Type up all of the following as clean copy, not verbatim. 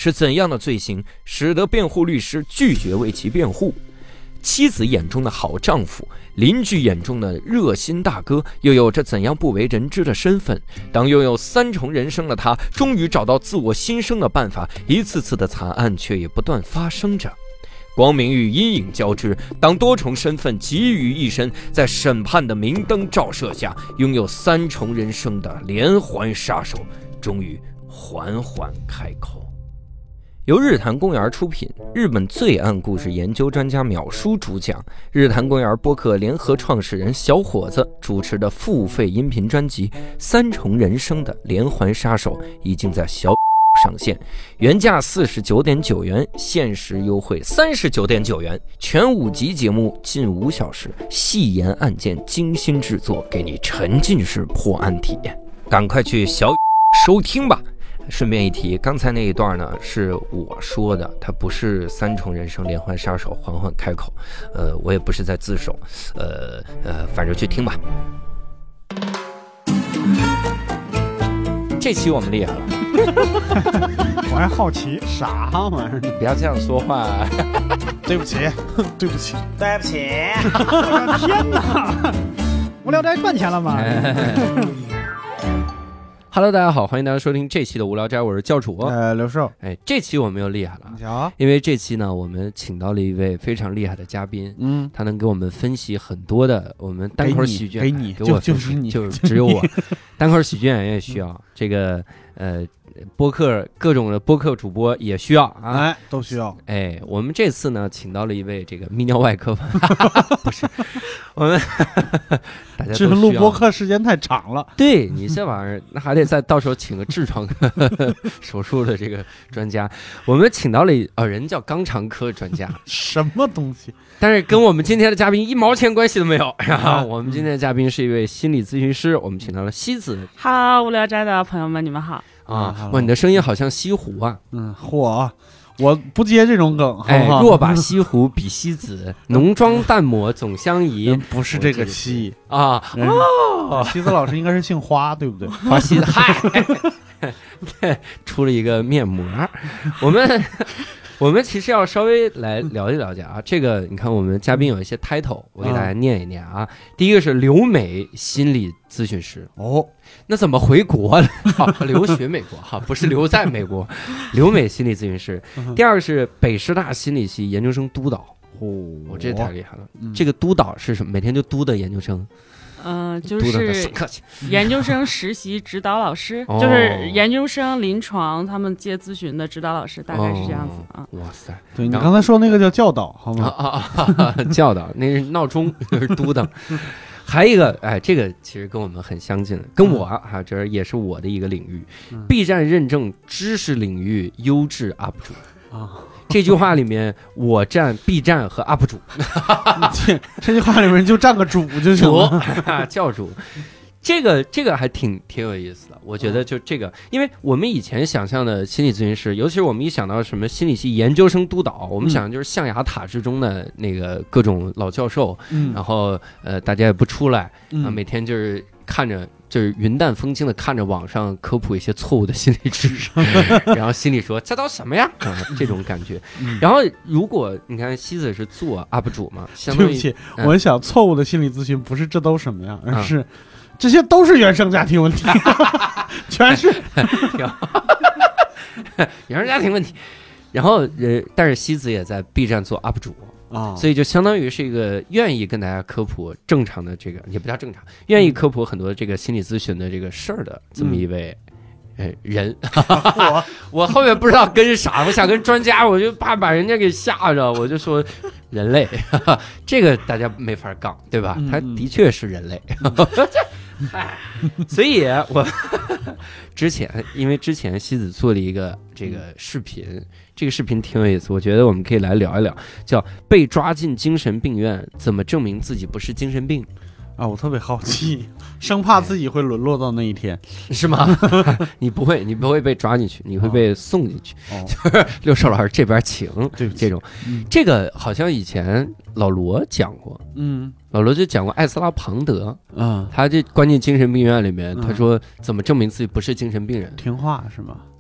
是怎样的罪行使得辩护律师拒绝为其辩护？妻子眼中的好丈夫，邻居眼中的热心大哥，又有着怎样不为人知的身份？当拥有3重人生的他终于找到自我新生的办法，一次次的惨案却也不断发生着。光明与阴影交织，当多重身份集于一身，在审判的明灯照射下，拥有3重人生的连环杀手终于缓缓开口。由日坛公园出品，日本罪案故事研究专家淼叔主讲，日坛公园播客联合创始人小伙子主持的付费音频专辑《3重人生的连环杀手》已经在小上线，原价49.9元，限时优惠39.9元，全5集节目近5小时，细研案件，精心制作，给你沉浸式破案体验，赶快去小收听吧。顺便一提，刚才那一段呢是我说的，它不是3重人生连环杀手缓缓开口，我也不是在自首，反正去听吧。这期我们厉害了， 我还好奇啥玩意儿？ 不要这样说话。 对不起，对不起， 对不起！ 天哪！无聊斋赚钱了吗 ？Hello， 大家好，欢迎大家收听这期的无聊斋，我是教主。 刘寿。 这期我们又厉害了，因为这期呢，我们请到了一位非常厉害的嘉宾，他能给我们分析很多的我们单口喜剧，给我就是你， 就只有我，单口喜剧演员也需要这个播客各种的播客主播也需要啊， 都需要。 我们这次呢，请到了一位这个泌尿外科，不是我们大家都需要。 这录播客时间太长了， 对你这玩意儿，那还得再到时候请个痔疮手术的这个专家。我们请到了人叫肛肠科专家， 什么东西？ 但是跟我们今天的嘉宾1毛钱关系都没有。我们今天的嘉宾是一位心理咨询师，我们请到了西子。 哈，无聊斋的朋友们，你们好。 哇，你的声音好像西湖啊！ 我不接这种梗。 若把西湖比西子，浓妆淡抹总相宜。 不是这个西啊！ 西子老师应该是姓花，对不对？ 花西子，嗨，出了一个面膜。我们其实要稍微来了解了解啊，这个你看我们嘉宾有一些 title， 我给大家念一念啊。第一个是留美心理咨询师，那怎么回国了？留学美国哈，不是留在美国，留美心理咨询师。第二个是北师大心理系研究生督导，这太厉害了。这个督导是什么？每天就督的研究生。 就是研究生实习指导老师，就是研究生临床他们接咨询的指导老师，大概是这样子啊。 哇塞， 对你刚才说那个叫教导，好吗？ 教导那是闹钟，就是督导。还有一个，这个其实跟我们很相近，跟我这也是我的一个领域，B 站认证知识领域优质 UP 主这句话里面，我占 B 站和 UP 主。 这句话里面就占个主就行了， 教主。这个还挺有意思的，我觉得就这个，因为我们以前想象的心理咨询师，尤其是我们一想到什么心理系研究生督导，我们想的就是象牙塔之中的那个各种老教授，然后大家也不出来，每天就是看着。就是云淡风轻的看着网上科普一些错误的心理知识，然后心里说这都什么呀，这种感觉。然后如果你看西子是做 UP 主嘛，相当于对不起，我想错误的心理咨询不是这都什么呀，而是这些都是原生家庭问题，全是原生家庭问题。然后但是西子也在 B 站做 UP 主。所以就相当于是一个愿意跟大家科普正常的这个也不叫正常，愿意科普很多这个心理咨询的这个事儿的这么一位人。我后面不知道跟啥，我想跟专家，我就怕把人家给吓着，我就说人类，这个大家没法杠，对吧？他的确是人类。所以我因为之前西子做了一个这个视频，这个视频挺有意思，我觉得我们可以来聊一聊，叫被抓进精神病院怎么证明自己不是精神病我特别好奇，生怕自己会沦落到那一天， 是吗？你不会被抓进去，你会被送进去。就是六少老师这边请，这种，这个好像以前老罗讲过，老罗就讲过艾斯拉庞德，他就关进精神病院里面，他说怎么证明自己不是精神病人？ 听话是吗？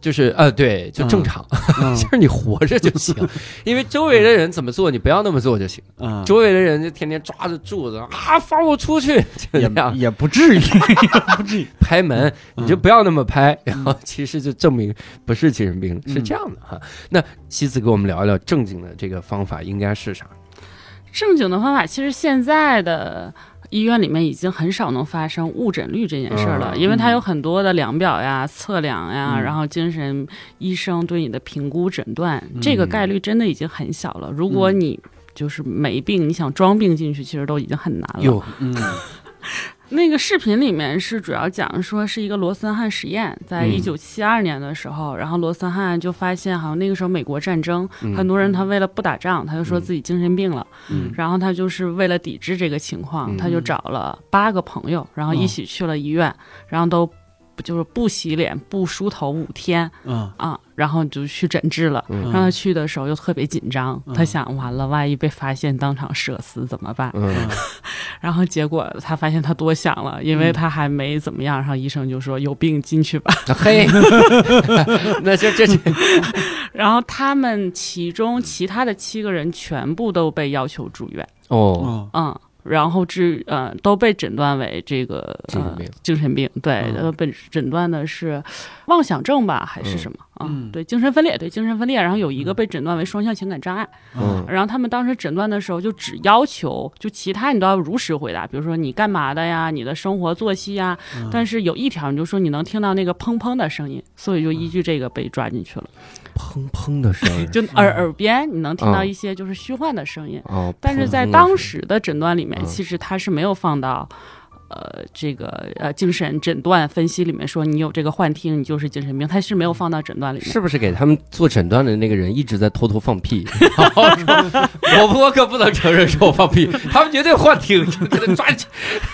就是对，就正常，就是你活着就行，因为周围的人怎么做，你不要那么做就行。周围的人就天天抓着柱子啊，放我出去， 也不至于，也不至于拍门，你就不要那么拍，然后其实就证明不是精神病，是这样的哈。那西子给我们聊一聊正经的这个方法应该是啥？ 正经的方法，其实现在的医院里面已经很少能发生误诊率这件事了，因为它有很多的量表呀、测量呀，然后精神医生对你的评估诊断，这个概率真的已经很小了。如果你就是没病，你想装病进去，其实都已经很难了。那个视频里面是主要讲说是一个罗森汉实验，在1972年的时候，然后罗森汉就发现好像那个时候美国战争，很多人他为了不打仗，他就说自己精神病了，然后他就是为了抵制这个情况，他就找了8个朋友，然后一起去了医院，然后都就是不洗脸不梳头5天，然后就去诊治了。让他去的时候又特别紧张，他想完了万一被发现当场社死怎么办？然后结果他发现他多想了，因为他还没怎么样，然后医生就说有病进去吧。 嘿，那这然后他们其中其他的7个人全部都被要求住院。然后都被诊断为这个精神病，对，被诊断的是妄想症吧，还是什么对，精神分裂，然后有一个被诊断为双向情感障碍。然后他们当时诊断的时候就只要求，就其他你都要如实回答，比如说你干嘛的呀，你的生活作息呀，但是有一条你就说你能听到那个砰砰的声音，所以就依据这个被抓进去了。 砰砰的声音， 就耳边你能听到一些就是虚幻的声音，但是在当时的诊断里面，其实它是没有放到这个精神诊断分析里面说你有这个幻听你就是精神病，它是没有放到诊断里面。 是不是给他们做诊断的那个人一直在偷偷放屁？我可不能承认是我放屁，他们绝对幻听，就给他抓起。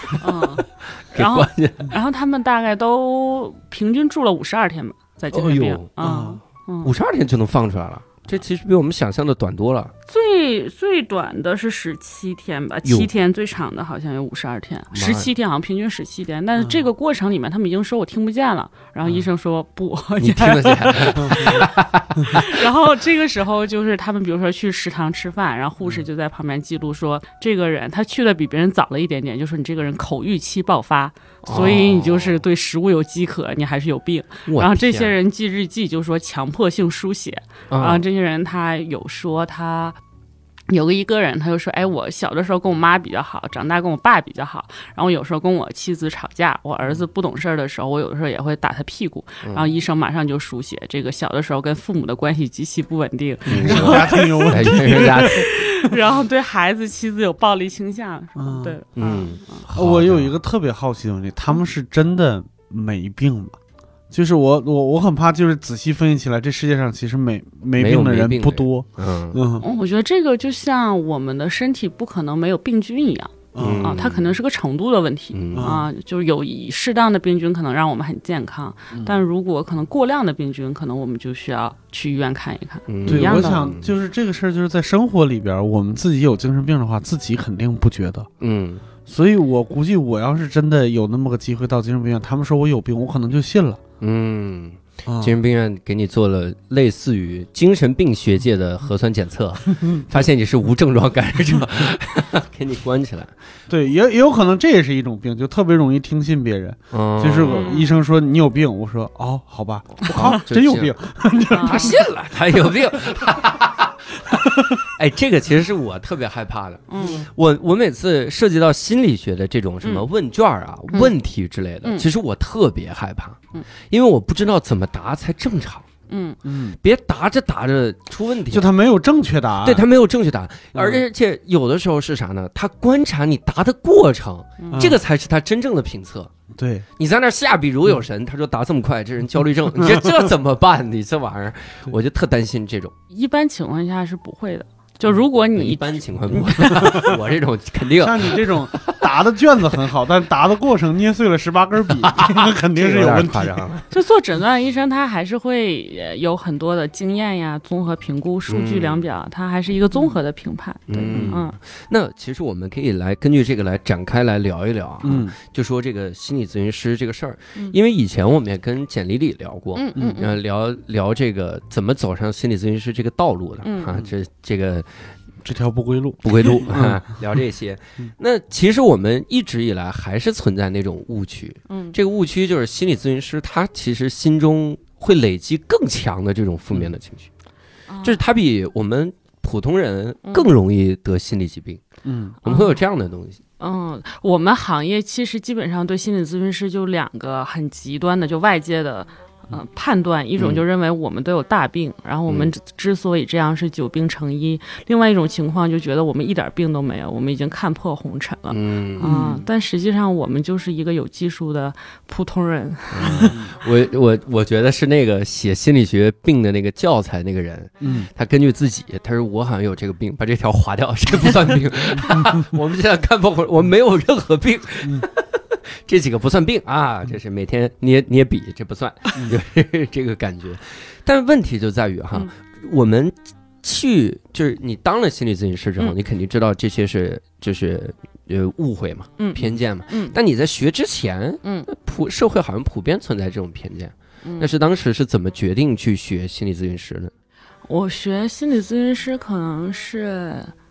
然后他们大概都平均住了52天吧，在精神病 52天就能放出来了，这其实比我们想象的短多了。 最短的是17天吧，7天，最长的好像有52天，17天好像平均17天。但是这个过程里面，他们已经说我听不见了，然后医生说不， 你听得见。 然后这个时候就是他们比如说去食堂吃饭，然后护士就在旁边记录说，这个人他去的比别人早了一点点，就说你这个人口欲期爆发，所以你就是对食物有饥渴，你还是有病。然后这些人记日记就说强迫性书写，然后这些人他有说他有一个人他就说，哎，我小的时候跟我妈比较好，长大跟我爸比较好，然后有时候跟我妻子吵架，我儿子不懂事的时候，我有的时候也会打他屁股，然后医生马上就书写这个小的时候跟父母的关系极其不稳定， 家庭有问题， 然后对孩子妻子有暴力倾向，对， 我有一个特别好奇的问题，他们是真的没病吗？就是我很怕，就是仔细分析起来，这世界上其实没病的人不多。 我觉得这个就像我们的身体不可能没有病菌一样。它可能是个程度的问题就是有适当的病菌可能让我们很健康，但如果可能过量的病菌，可能我们就需要去医院看一看。 对，我想就是这个事儿，就是在生活里边，我们自己有精神病的话，自己肯定不觉得。所以我估计我要是真的有那么个机会到精神病院，他们说我有病，我可能就信了。 精神病院给你做了类似于精神病学界的核酸检测，发现你是无症状感染者，给你关起来。 对，也有可能这也是一种病，就特别容易听信别人。就是医生说你有病，我说哦，好吧，我靠，真有病， 他信了，他有病。哎，这个其实是我特别害怕的。我每次涉及到心理学的这种什么问卷啊、问题之类的，其实我特别害怕，因为我不知道怎么答才正常。别答着答着出问题， 就他没有正确答案。 对，他没有正确答案，而且有的时候是啥呢？他观察你答的过程，这个才是他真正的评测。 对， 你在那下笔如有神，他说答这么快，这人焦虑症，你这怎么办？你这玩意儿，我就特担心这种。 一般情况下是不会的。就如果你一般情况不会，我这种肯定像你这种答的卷子很好，但答的过程捏碎了18根笔，这个肯定是有问题。 就做诊断医生，他还是会有很多的经验呀，综合评估、数据量表，他还是一个综合的评判。 那其实我们可以来根据这个来展开来聊一聊啊，就说这个心理咨询师这个事儿，因为以前我们也跟简丽丽聊过，聊这个怎么走上心理咨询师这个道路的啊， 这条不归路聊这些。那其实我们一直以来还是存在那种误区，这个误区就是心理咨询师他其实心中会累积更强的这种负面的情绪，就是他比我们普通人更容易得心理疾病。我们会有这样的东西。 我们行业其实基本上对心理咨询师就2个很极端的，就外界的判断，一种就认为我们都有大病，然后我们之所以这样是久病成医，另外一种情况就觉得我们一点病都没有，我们已经看破红尘了。但实际上我们就是一个有技术的普通人。 我觉得是那个写心理学病的那个教材那个人，他根据自己，他说我好像有这个病，把这条划掉，这不算病。我们现在看破红，我们没有任何病。这几个不算病啊，这是每天捏笔，这不算，就是这个感觉。但问题就在于我们就是你当了心理咨询师之后，你肯定知道这些就是误会嘛，偏见嘛。但你在学之前，社会好像普遍存在这种偏见。但是当时是怎么决定去学心理咨询师的？ 我学心理咨询师可能是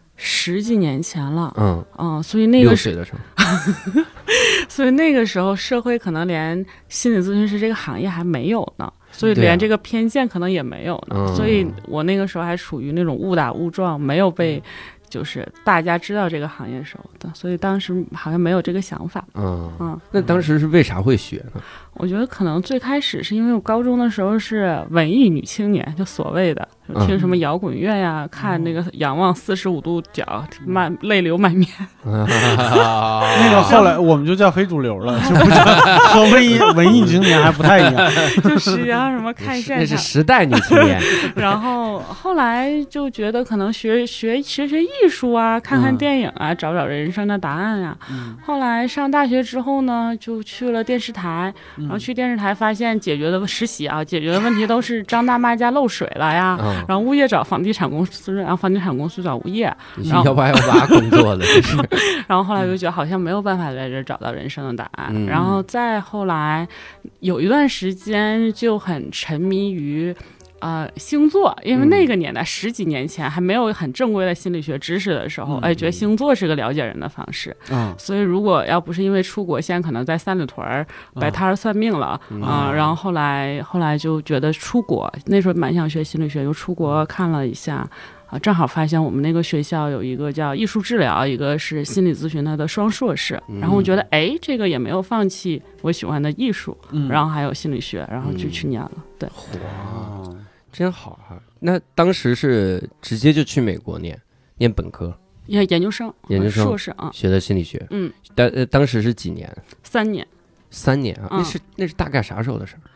10几年前了，所以那个 6岁的时候。 所以那个时候社会可能连心理咨询师这个行业还没有呢，所以连这个偏见可能也没有呢，所以我那个时候还处于那种误打误撞，没有被就是大家知道这个行业时候的，所以当时好像没有这个想法。 那当时是为啥会学呢？ 我觉得可能最开始是因为我高中的时候是文艺女青年，就所谓的就听什么摇滚乐呀，看那个仰望45度角，泪流满面。 那个后来我们就叫非主流了，就不叫和文艺青年还不太一样。 就是什么看现场， 那是时代女青年。 然后后来就觉得可能学艺术啊，看看电影啊，找找人生的答案啊。后来上大学之后呢，就去了电视台。然后去电视台发现解决的问题都是张大妈家漏水了呀，然后物业找房地产公司，然后房地产公司找物业， 然后188工作的， 然后后来就觉得好像没有办法在这找到人生的答案，然后再后来有一段时间就很沉迷于星座，因为那个年代10几年前还没有很正规的心理学知识的时候，觉得星座是个了解人的方式。所以如果要不是因为出国，现在可能在三里屯摆摊算命了然后后来就觉得出国，那时候蛮想学心理学，又出国看了一下。正好发现我们那个学校有一个叫艺术治疗，一个是心理咨询的双硕士，然后我觉得这个也没有放弃我喜欢的艺术，然后还有心理学，然后就去念了。对， 哇，真好哈！那当时是直接就去美国念本科、 研究生、硕士啊， 学的心理学。当时是几年？3年啊，那是大概啥时候的事儿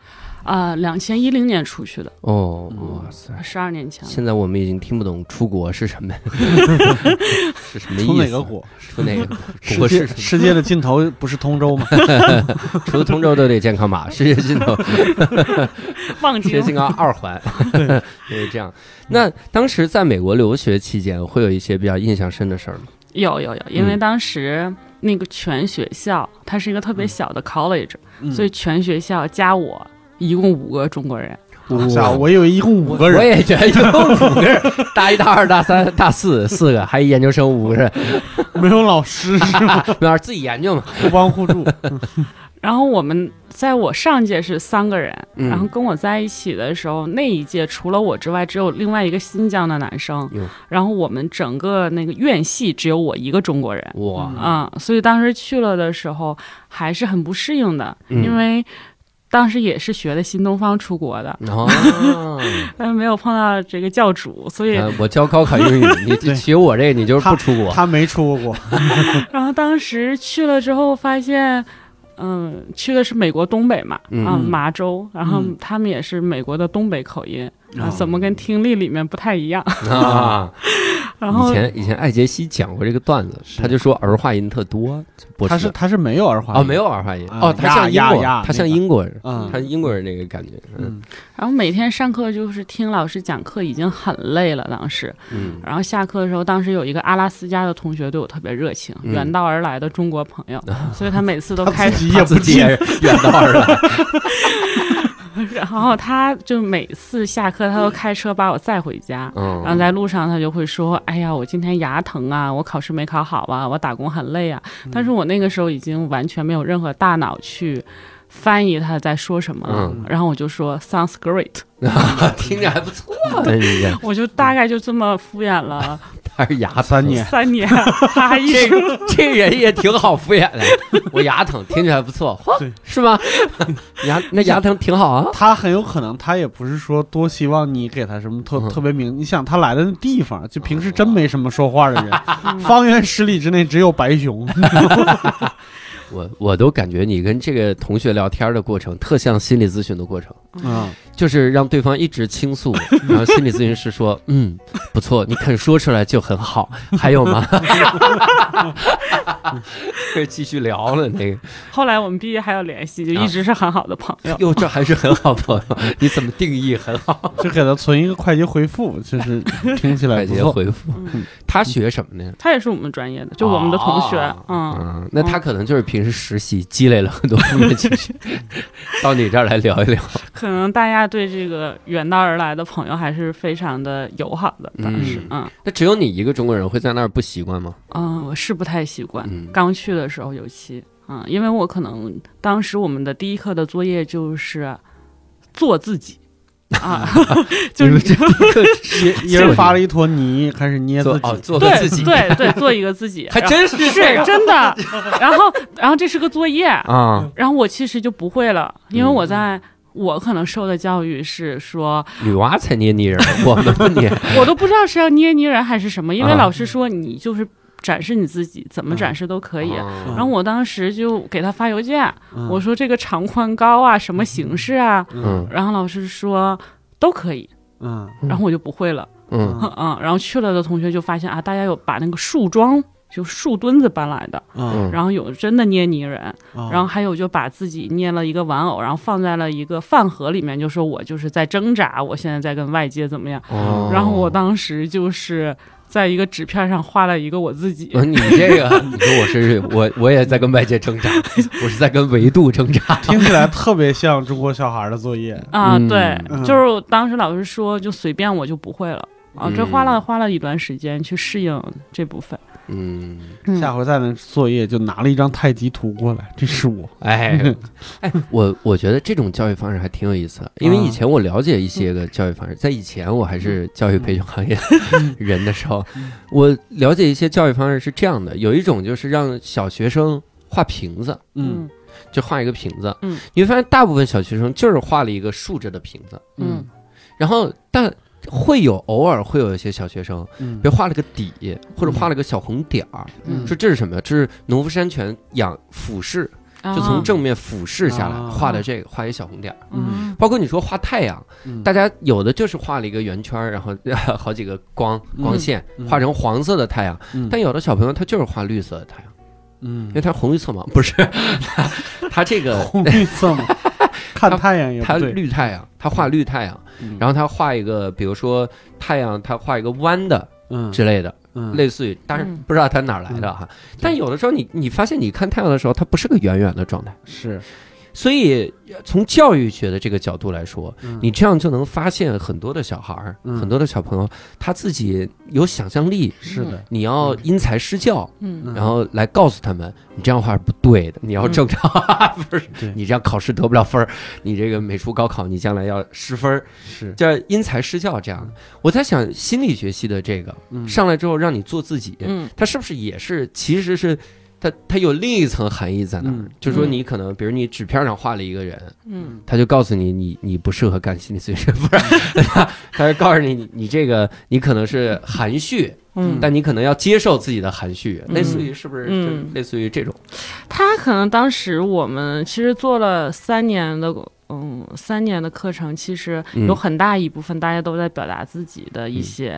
？2010年出去的。 哇塞 ，12年前了。 现在我们已经听不懂出国是什么，是什么意思？ 出哪个国？ 出哪个国？ 世界的尽头不是通州吗？ 除了通州都得健康码，世界尽头望京健康2环，就是这样。那当时在美国留学期间，会有一些比较印象深的事儿吗？ 有，因为当时那个全学校它是一个特别小的 college，所以全学校加我一共5个中国人。 我以为一共5个人， 我也觉得一共5个人，大1、大2、大3、大4 4个，还有研究生5个人， 没有老师是吗？ 没有，自己研究嘛， 互帮互助。 然后在我上届是3个人，然后跟我在一起的时候，那一届除了我之外，只有另外一个新疆的男生，然后我们整个那个院系只有我一个中国人。哇，所以当时去了的时候还是很不适应的，因为当时也是学的新东方出国的，但是没有碰到这个教主，所以我教高考英语，你学我这个你就是不出国， 他没出过。 然后当时去了之后发现。去的是美国东北嘛，麻州，然后他们也是美国的东北口音，怎么跟听力里面不太一样然后以前艾杰西讲过这个段子，他就说儿化音特多。 他是没有儿化音没有儿化音他像英国，他像英国人，他英国人那个感觉。 然后每天上课就是听老师讲课已经很累了，当时，然后下课的时候，当时有一个阿拉斯加的同学对我特别热情，远道而来的中国朋友，所以他每次都开自己也不记远道而来。 然后他就每次下课他都开车把我载回家，然后在路上他就会说，哎呀，我今天牙疼啊，我考试没考好啊，我打工很累啊。但是我那个时候已经完全没有任何大脑去翻译他在说什么了，然后我就说 sounds great 听着还不错。 我就大概就这么敷衍了。 他是牙 3年， 他这人也挺好敷衍的。我牙疼，听着还不错，是吗？牙疼挺好啊。 他很有可能，他也不是说多希望你给他什么特别明。你想他来的那地方，就平时真没什么说话的人，方圆10里之内只有白熊。 我都感觉你跟这个同学聊天的过程特像心理咨询的过程，就是让对方一直倾诉，然后心理咨询师说不错，你肯说出来就很好，还有吗？继续聊了那个。 后来我们毕业还有联系，就一直是很好的朋友。 哟，这还是很好朋友，你怎么定义很好？ 就给他存一个快捷回复，就是听起来不错。 快捷回复。他学什么呢？ 他也是我们专业的，就我们的同学。 那他可能就是平时实习积累了很多负面情绪，到你这儿来聊一聊。 可能大家对这个远道而来的朋友还是非常的友好的，当时。 那只有你一个中国人会在那儿不习惯吗？ 我是不太习惯，刚去的时候尤其，因为我可能当时我们的第一课的作业就是做自己。就是这个一人发了一坨泥，开始捏自己， 做个自己， 对，做一个自己， 还真是真的。然后这是个作业然后我其实就不会了，因为我可能受的教育是说女娃才捏泥人，我们不捏， 我都不知道是要捏泥人还是什么，因为老师说你就是展示你自己，怎么展示都可以。然后我当时就给他发邮件，我说这个长宽高啊，什么形式啊，然后老师说都可以，然后我就不会了，然后去了的同学就发现大家有把那个树桩。就树墩子搬来的，然后有真的捏泥人，然后还有就把自己捏了一个玩偶，然后放在了一个饭盒里面，就说我就是在挣扎，我现在在跟外界怎么样。然后我当时就是在一个纸片上画了一个我自己。 你这个，你说我也在跟外界挣扎，我是在跟维度挣扎， 听起来特别像中国小孩的作业对，就是当时老师说就随便我就不会了这花了一段时间去适应这部分。 下回再那作业就拿了一张太极图过来，这是我。 我觉得这种教育方式还挺有意思的，因为以前我了解一些个教育方式，在以前我还是教育培训行业人的时候，我了解一些教育方式是这样的，有一种就是让小学生画瓶子，就画一个瓶子，你会发现大部分小学生就是画了一个竖着的瓶子，然后但偶尔会有一些小学生，比如画了个底，或者画了个小红点儿，说这是什么？这是农夫山泉俯视，就从正面俯视下来画的这个，画一小红点儿。包括你说画太阳，大家有的就是画了一个圆圈，然后好几个光线画成黄色的太阳，但有的小朋友他就是画绿色的太阳，因为他红绿色嘛，不是他这个红绿色嘛。看太阳也不对， 他绿太阳，他画绿太阳，然后他画一个，比如说太阳，他画一个弯的，之类的，类似于，当然不知道他哪来的哈。但有的时候你发现你看太阳的时候，它不是个圆圆的状态， 是。 所以从教育学的这个角度来说，你这样就能发现很多的小孩很多的小朋友他自己有想象力， 是的， 你要因材施教，然后来告诉他们你这样画是不对的，你要正常不是你这样考试得不了分，你这个美术高考你将来要失分， 是叫因材施教这样的。我在想心理学系的这个上来之后让你做自己，他是不是也是其实是它有另一层含义在那儿，就是说你可能，比如你纸片上画了一个人，他就告诉你不适合干心理咨询，不是，他就告诉你这个你可能是含蓄，但你可能要接受自己的含蓄，类似于是不是？类似于这种。 他可能当时我们其实做了3年的课程，其实有很大一部分大家都在表达自己的一些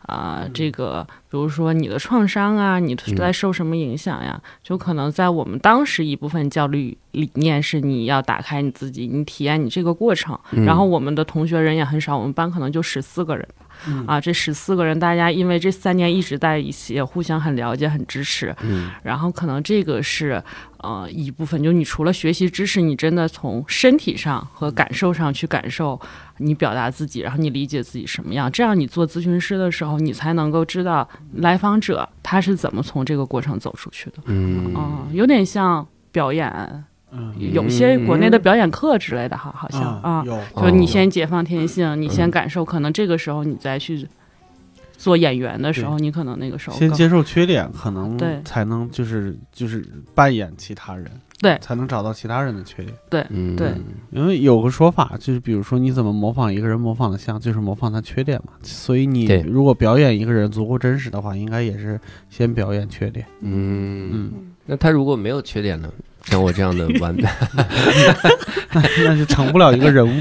这个比如说你的创伤啊，你在受什么影响呀？就可能在我们当时一部分教育理念是你要打开你自己，你体验你这个过程。然后我们的同学人也很少，我们班可能就14个人。这14个人大家因为这3年一直在一起，也互相很了解很支持。然后可能这个是一部分，就你除了学习知识，你真的从身体上和感受上去感受你表达自己，然后你理解自己什么样，这样你做咨询师的时候你才能够知道来访者他是怎么从这个过程走出去的。有点像表演，有些国内的表演课之类的好像就你先解放天性，你先感受，可能这个时候你再去做演员的时候，你可能那个时候先接受缺点，可能才能就是扮演其他人， 对， 才能找到其他人的缺点。 对， 因为有个说法就是，比如说你怎么模仿一个人模仿的像，就是模仿他缺点嘛。所以你如果表演一个人足够真实的话，应该也是先表演缺点。 那他如果没有缺点呢？像我这样的完美那就成不了一个人物。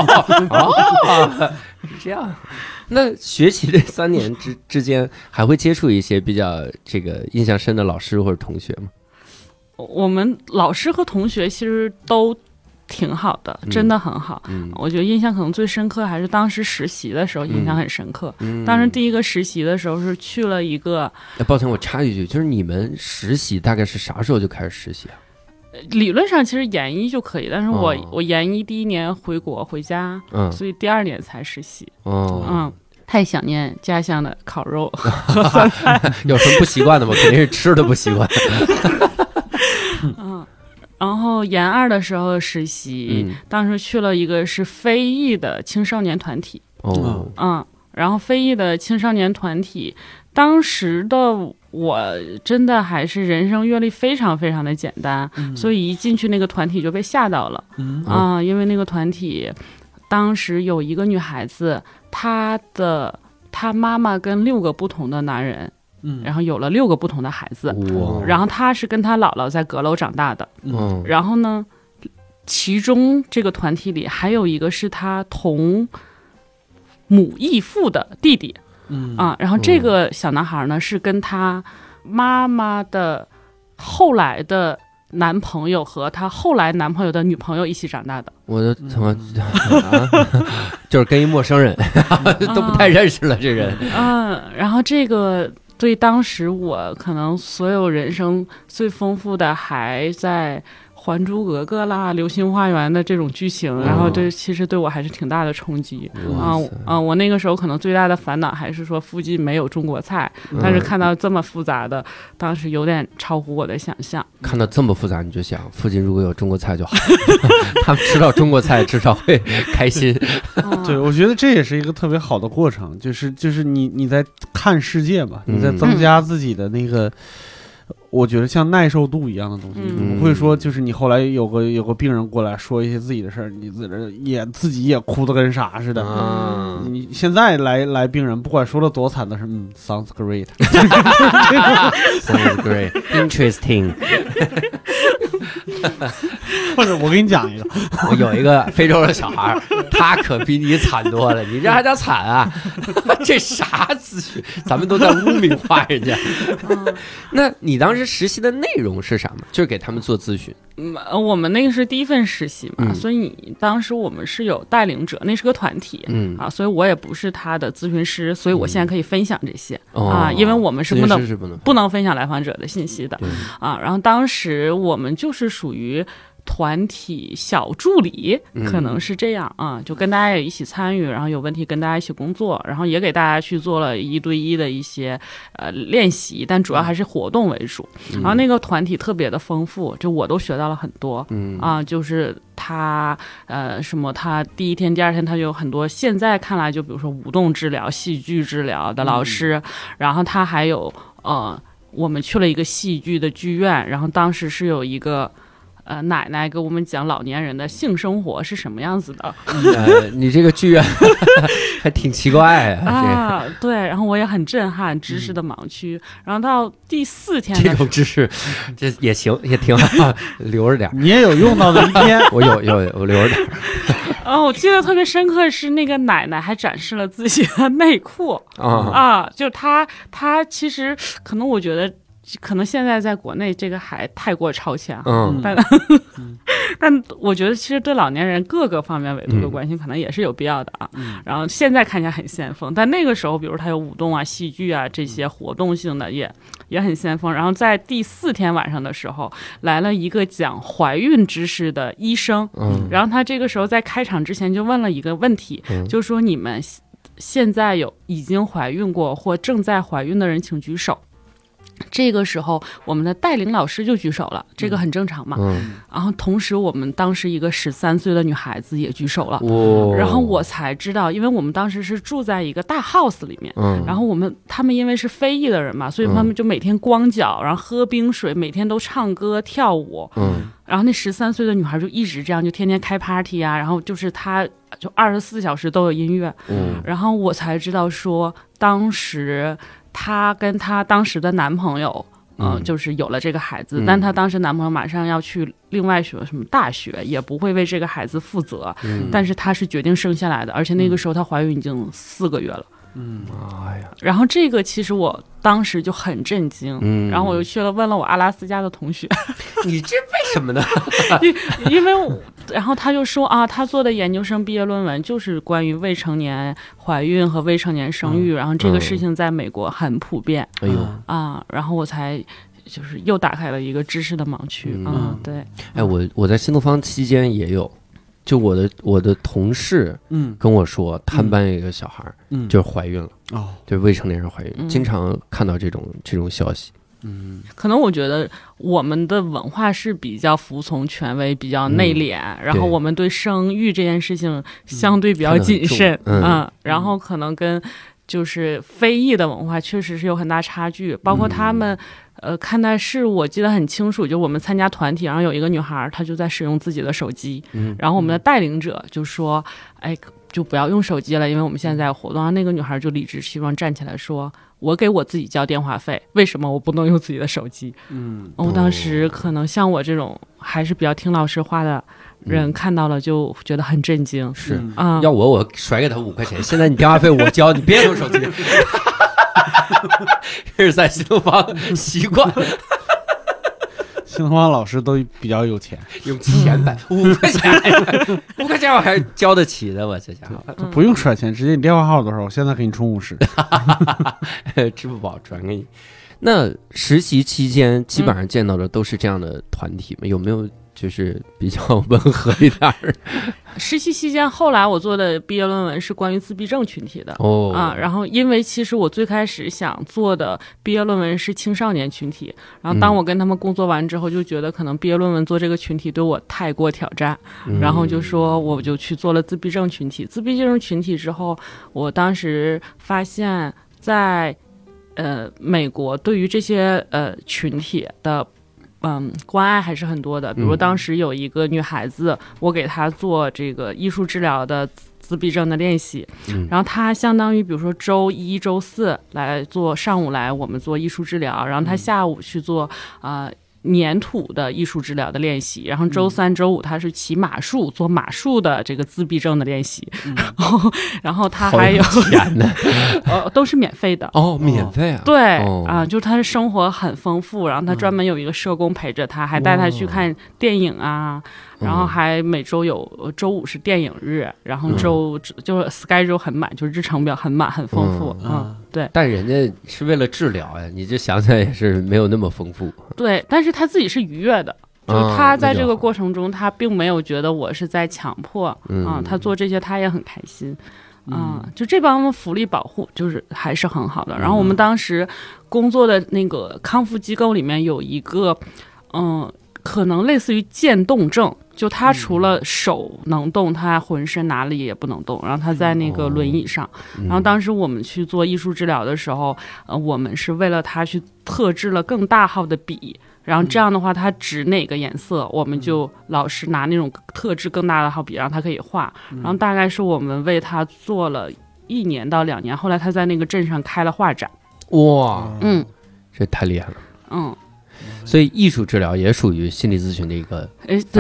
是这样。那学习这3年之间，还会接触一些比较这个印象深的老师或者同学吗？ 我们老师和同学其实都挺好的，真的很好。我觉得印象可能最深刻还是当时实习的时候，印象很深刻。当时第一个实习的时候是去了一个， 抱歉，我插一句，就是你们实习大概是啥时候就开始实习啊？ 理论上其实研一就可以，但是我研一第1年回国回家，所以第2年才实习。太想念家乡的烤肉和酸菜。 有什么不习惯的吗？肯定是吃的不习惯。 然后研2的时候实习，当时去了一个是非裔的青少年团体。然后非裔的青少年团体，当时的我真的还是人生阅历非常非常的简单，所以一进去那个团体就被吓到了。因为那个团体当时有一个女孩子，她妈妈跟6个不同的男人，然后有了6个不同的孩子，然后她是跟她姥姥在阁楼长大的。然后呢，其中这个团体里还有一个是她同母异父的弟弟。然后这个小男孩呢是跟他妈妈的后来的男朋友和他后来男朋友的女朋友一起长大的。 我的怎么就是跟一陌生人都不太认识了这人。 然后这个对当时我可能所有人生最丰富的还在还珠格格啦，流星花园的这种剧情，然后这其实对我还是挺大的冲击。我那个时候可能最大的烦恼还是说附近没有中国菜，但是看到这么复杂的，当时有点超乎我的想象。 看到这么复杂，你就想附近如果有中国菜就好，他们吃到中国菜至少会开心。 对，我觉得这也是一个特别好的过程，就是你在看世界嘛，你在增加自己的那个。我觉得像耐受度一样的东西，不会说就是你后来有个病人过来说一些自己的事儿，你自己也哭得跟啥似的。你现在来病人，不管说的多惨的是sounds great， sounds great interesting。 或者我给你讲一个， 我有一个非洲的小孩，他可比你惨多了，你这还叫惨啊？这啥咨询？咱们都在污名化人家。那你当时实习的内容是啥吗？就是给他们做咨询。 我们那个是第一份实习嘛，所以当时我们是有带领者，那是个团体，所以我也不是他的咨询师，所以我现在可以分享这些因为我们是不能分享来访者的信息的然后当时我们就是属于团体小助理，可能是这样就跟大家也一起参与，然后有问题跟大家一起工作，然后也给大家去做了1对1的一些练习，但主要还是活动为主。然后那个团体特别的丰富，就我都学到了很多就是他什么他第1天第2天他就有很多现在看来就比如说舞动治疗、戏剧治疗的老师，然后他还有我们去了一个戏剧的剧院，然后当时是有一个奶奶给我们讲老年人的性生活是什么样子的。 你这个剧院还挺奇怪对，然后我也很震撼，知识的盲区。然后到第4天这种知识这也行，也挺好，留着点。 你也有用到的一天。 我留着点。 我记得特别深刻是那个奶奶还展示了自己的内裤就她其实可能我觉得。可能现在在国内这个还太过超前，但我觉得其实对老年人各个方面维度的关心可能也是有必要的啊。然后现在看起来很先锋，但那个时候，比如他有舞动啊、戏剧啊这些活动性的也很先锋。然后在第4天晚上的时候，来了一个讲怀孕知识的医生，然后他这个时候在开场之前就问了一个问题，就说你们现在已经怀孕过或正在怀孕的人请举手。这个时候我们的带领老师就举手了，这个很正常嘛。然后同时我们当时一个13岁的女孩子也举手了，然后我才知道，因为我们当时是住在一个大 house 里面，然后他们因为是非裔的人嘛，所以他们就每天光脚，然后喝冰水，每天都唱歌跳舞。然后那13岁的女孩就一直这样，就天天开 party 啊，然后就是她就24小时都有音乐。然后我才知道说当时她跟她当时的男朋友就是有了这个孩子，但她当时男朋友马上要去另外学什么大学，也不会为这个孩子负责，但是她是决定生下来的，而且那个时候她怀孕已经4个月了。然后这个其实我当时就很震惊，然后我又去了问了我阿拉斯加的同学， 你这为什么呢？ 因为然后他就说他做的研究生毕业论文就是关于未成年怀孕和未成年生育，然后这个事情在美国很普遍。然后我才就是又打开了一个知识的盲区。对。 我在新东方期间也有。就我的同事跟我说，他们班有一个小孩就是怀孕了，就是未成年人怀孕，经常看到这种消息。 可能我觉得我们的文化是比较服从权威，比较内敛，然后我们对生育这件事情相对比较谨慎然后可能跟就是非裔的文化确实是有很大差距，包括他们看待事物我记得很清楚，就我们参加团体，然后有一个女孩她就在使用自己的手机，然后我们的带领者就说就不要用手机了，因为我们现在有活动。然后那个女孩就理直气壮站起来说，我给我自己交电话费，为什么我不能用自己的手机？我当时可能像我这种还是比较听老师话的人看到了就觉得很震惊。 是要我甩给他5块钱，现在你电话费我交，你别用手机。这是在新东方习惯。 新东方老师都比较有钱， 用钱买5块钱，5块钱我还是交得起的，我这家伙不用甩钱，直接你电话号多少，我现在给你充50， 支付宝转给你。那实习期间基本上见到的都是这样的团体吗？有没有就是比较温和一点？ 实习期间，后来我做的毕业论文是关于自闭症群体的然后因为其实我最开始想做的毕业论文是青少年群体，然后当我跟他们工作完之后，就觉得可能毕业论文做这个群体对我太过挑战，然后就说我就去做了自闭症群体。自闭症群体之后，我当时发现在美国对于这些群体的关爱还是很多的。比如当时有一个女孩子，我给她做这个艺术治疗的自闭症的练习，然后她相当于比如说周1、周4来做，上午来我们做艺术治疗，然后她下午去做粘土的艺术治疗的练习，然后周3、周5他是骑马术做马术的这个自闭症的练习，然后他还有钱呢都是免费的免费啊？ 对就是他的生活很丰富，然后他专门有一个社工陪着他，还带他去看电影啊，然后还每周有周5是电影日，然后就是 schedule 很满，就是日程表很满很丰富对。 但人家是为了治疗呀，你这想起来也是没有那么丰富。 对，但是他自己是愉悦的，就是他在这个过程中，他并没有觉得我是在强迫他做这些他也很开心就这帮福利保护就是还是很好的。然后我们当时工作的那个康复机构里面有一个可能类似于渐冻症，就他除了手能动，他浑身哪里也不能动，然后他在那个轮椅上然后当时我们去做艺术治疗的时候我们是为了他去特制了更大号的笔，然后这样的话他指哪个颜色我们就老师拿那种特制更大的号笔让他可以画，然后大概是我们为他做了1年到2年，后来他在那个镇上开了画展。 哇这太厉害了所以艺术治疗也属于心理咨询的一个对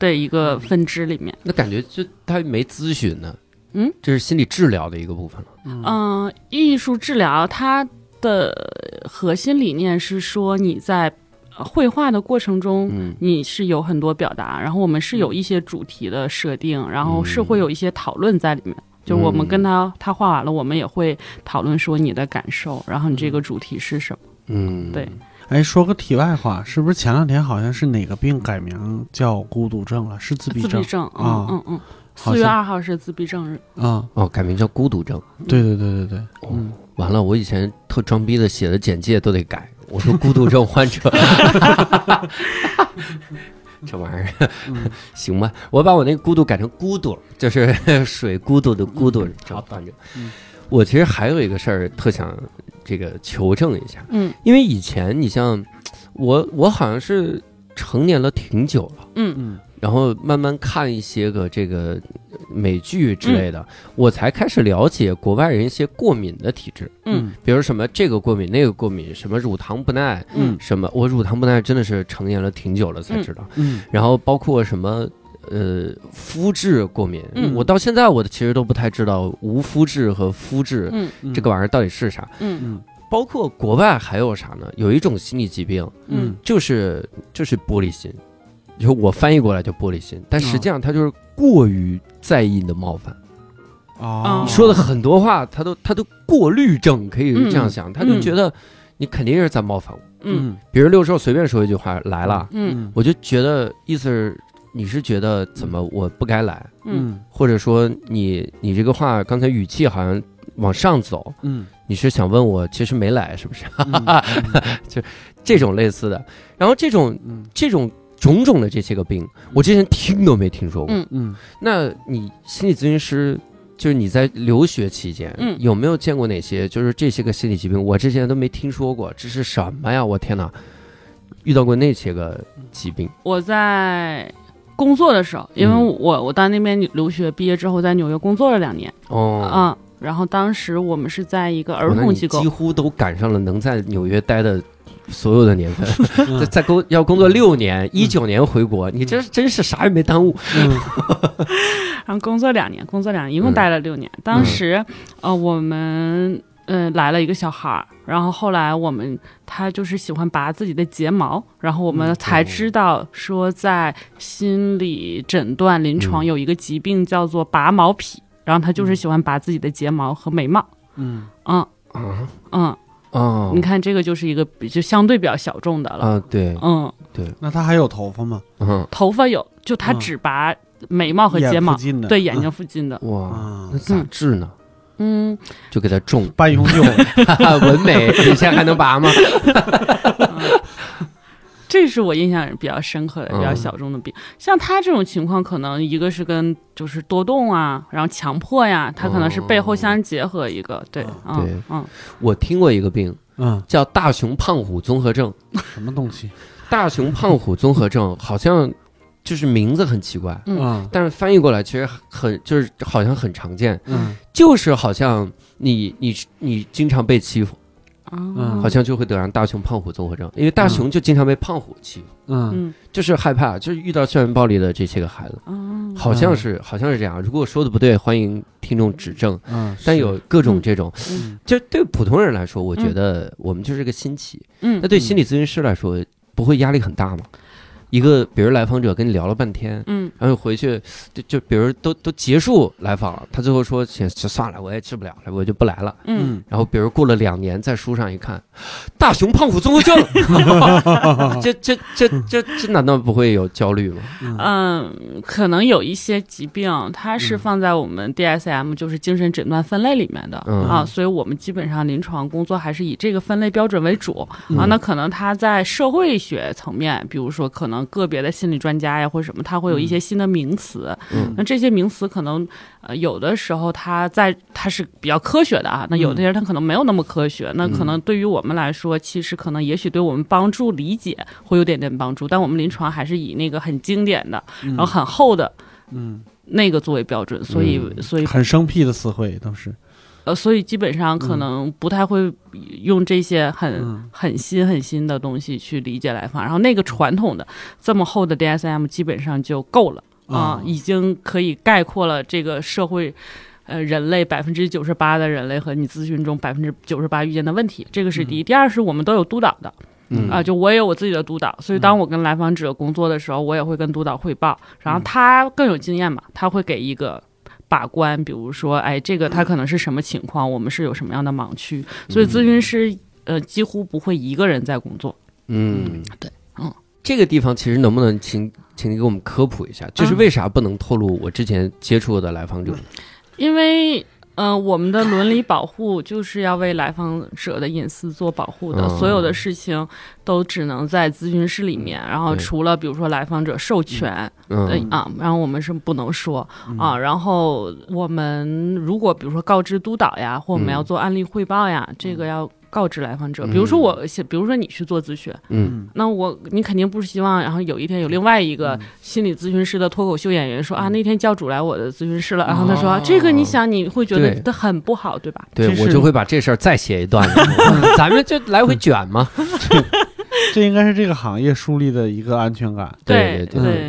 的一个分支里面。 那感觉就他没咨询呢， 嗯， 这是心理治疗的一个部分了。 艺术治疗它的核心理念是说你在绘画的过程中，你是有很多表达，然后我们是有一些主题的设定，然后是会有一些讨论在里面。就我们跟他画完了，我们也会讨论说你的感受，然后你这个主题是什么？对。 哎，说个题外话，是不是前两天好像是哪个病改名叫孤独症了？是自闭症。 自闭症啊，4月2号是自闭症日啊。 改名叫孤独症。 对。 完了，我以前特装逼的写的简介都得改，我说孤独症患者。这玩意儿行吧，我把我那个孤独改成孤独，就是水孤独的孤独。好，反正我其实还有一个事儿特想这个求证一下，因为以前你像我好像是成年了挺久了，然后慢慢看一些个这个美剧之类的，我才开始了解国外人一些过敏的体质，比如什么这个过敏那个过敏，什么乳糖不耐，什么我乳糖不耐真的是成年了挺久了才知道，然后包括什么肤质过敏，我到现在我其实都不太知道无肤质和肤质这个玩意儿到底是啥，包括国外还有啥呢？有一种心理疾病，就是玻璃心。就我翻译过来叫玻璃心，但实际上他就是过于在意你的冒犯。你说的很多话，他都过滤症，可以这样想，他就觉得你肯定是在冒犯我。比如六兽随便说一句话来了，我就觉得意思是你是觉得怎么我不该来，或者说你这个话刚才语气好像往上走，你是想问我其实没来是不是？就这种类似的，然后这种种种的这些个病，我之前听都没听说过。那你心理咨询师，就是你在留学期间，有没有见过哪些就是这些个心理疾病？我之前都没听说过，这是什么呀？我天哪，遇到过那些个疾病？ 我在工作的时候，因为我到那边留学，毕业之后在纽约工作了2年。然后当时我们是在一个儿童机构， 几乎都赶上了能在纽约待的所有的年份，要工作6年，19年回国，你这真是啥也没耽误。 然后工作2年，一共待了6年。当时我们来了一个小孩，然后后来他就是喜欢拔自己的睫毛，然后我们才知道说在心理诊断临床有一个疾病叫做拔毛癖，然后他就是喜欢拔自己的睫毛和眉毛。你看这个就是一个就相对比较小众的了。 对，对。 那他还有头发吗？ 头发有，就他只拔眉毛和睫毛，对，眼睛附近的。 哇，那咋治呢？就给他种半永久， 纹眉，你现在还能拔吗？ 这是我印象比较深刻的、比较小众的病。像他这种情况，可能一个是跟就是多动啊，然后强迫呀，他可能是背后相结合一个。对， 我听过一个病，叫大熊胖虎综合症。 什么东西？ 大熊胖虎综合症好像就是名字很奇怪，但是翻译过来其实就是好像很常见，就是好像你经常被欺负。好像就会得上大熊胖虎综合症，因为大熊就经常被胖虎欺负，就是害怕，就是遇到校园暴力的这些个孩子，好像是这样。如果说的不对，欢迎听众指正。但有各种这种，就对普通人来说，我觉得我们就是个新奇。那对心理咨询师来说，不会压力很大吗？一个比如来访者跟你聊了半天，然后回去就比如都结束来访了，他最后说算了，我也治不了了，我就不来了。然后比如过了2年，在书上一看，大熊胖虎综合症，这难道不会有焦虑吗？ 可能有一些疾病它是放在我们 DSM 就是精神诊断分类里面的所以我们基本上临床工作还是以这个分类标准为主那可能它在社会学层面，比如说可能个别的心理专家呀或者什么，他会有一些新的名词。那这些名词可能有的时候它是比较科学的那有的人他可能没有那么科学。那可能对于我们来说，其实可能也许对我们帮助理解会有点帮助，但我们临床还是以那个很经典的，然后很厚的那个作为标准，所以很生僻的词汇都是。 所以基本上可能不太会用这些很新的东西去理解来访，然后那个传统的这么厚的 DSM 基本上就够了已经可以概括了这个社会。人类98%的人类和你咨询中98%遇见的问题，这个是第一。第二是我们都有督导的，就我也有我自己的督导，所以当我跟来访者工作的时候，我也会跟督导汇报，然后他更有经验嘛，他会给一个把关，比如说，这个他可能是什么情况，我们是有什么样的盲区，所以咨询师几乎不会一个人在工作。对， 这个地方其实能不能请你给我们科普一下，就是为啥不能透露我之前接触过的来访者？ 因为我们的伦理保护就是要为来访者的隐私做保护的，所有的事情都只能在咨询室里面，然后除了比如说来访者授权然后我们是不能说然后我们如果比如说告知督导呀，或我们要做案例汇报呀，这个要告知来访者，比如说你去做咨询，那你肯定不是希望，然后有一天有另外一个心理咨询师的脱口秀演员说那天教主来我的咨询室了，然后他说这个你想你会觉得很不好，对吧？ 对，我就会把这事儿再写一段子，咱们就来回卷嘛。 这应该是这个行业树立的一个安全感。 对，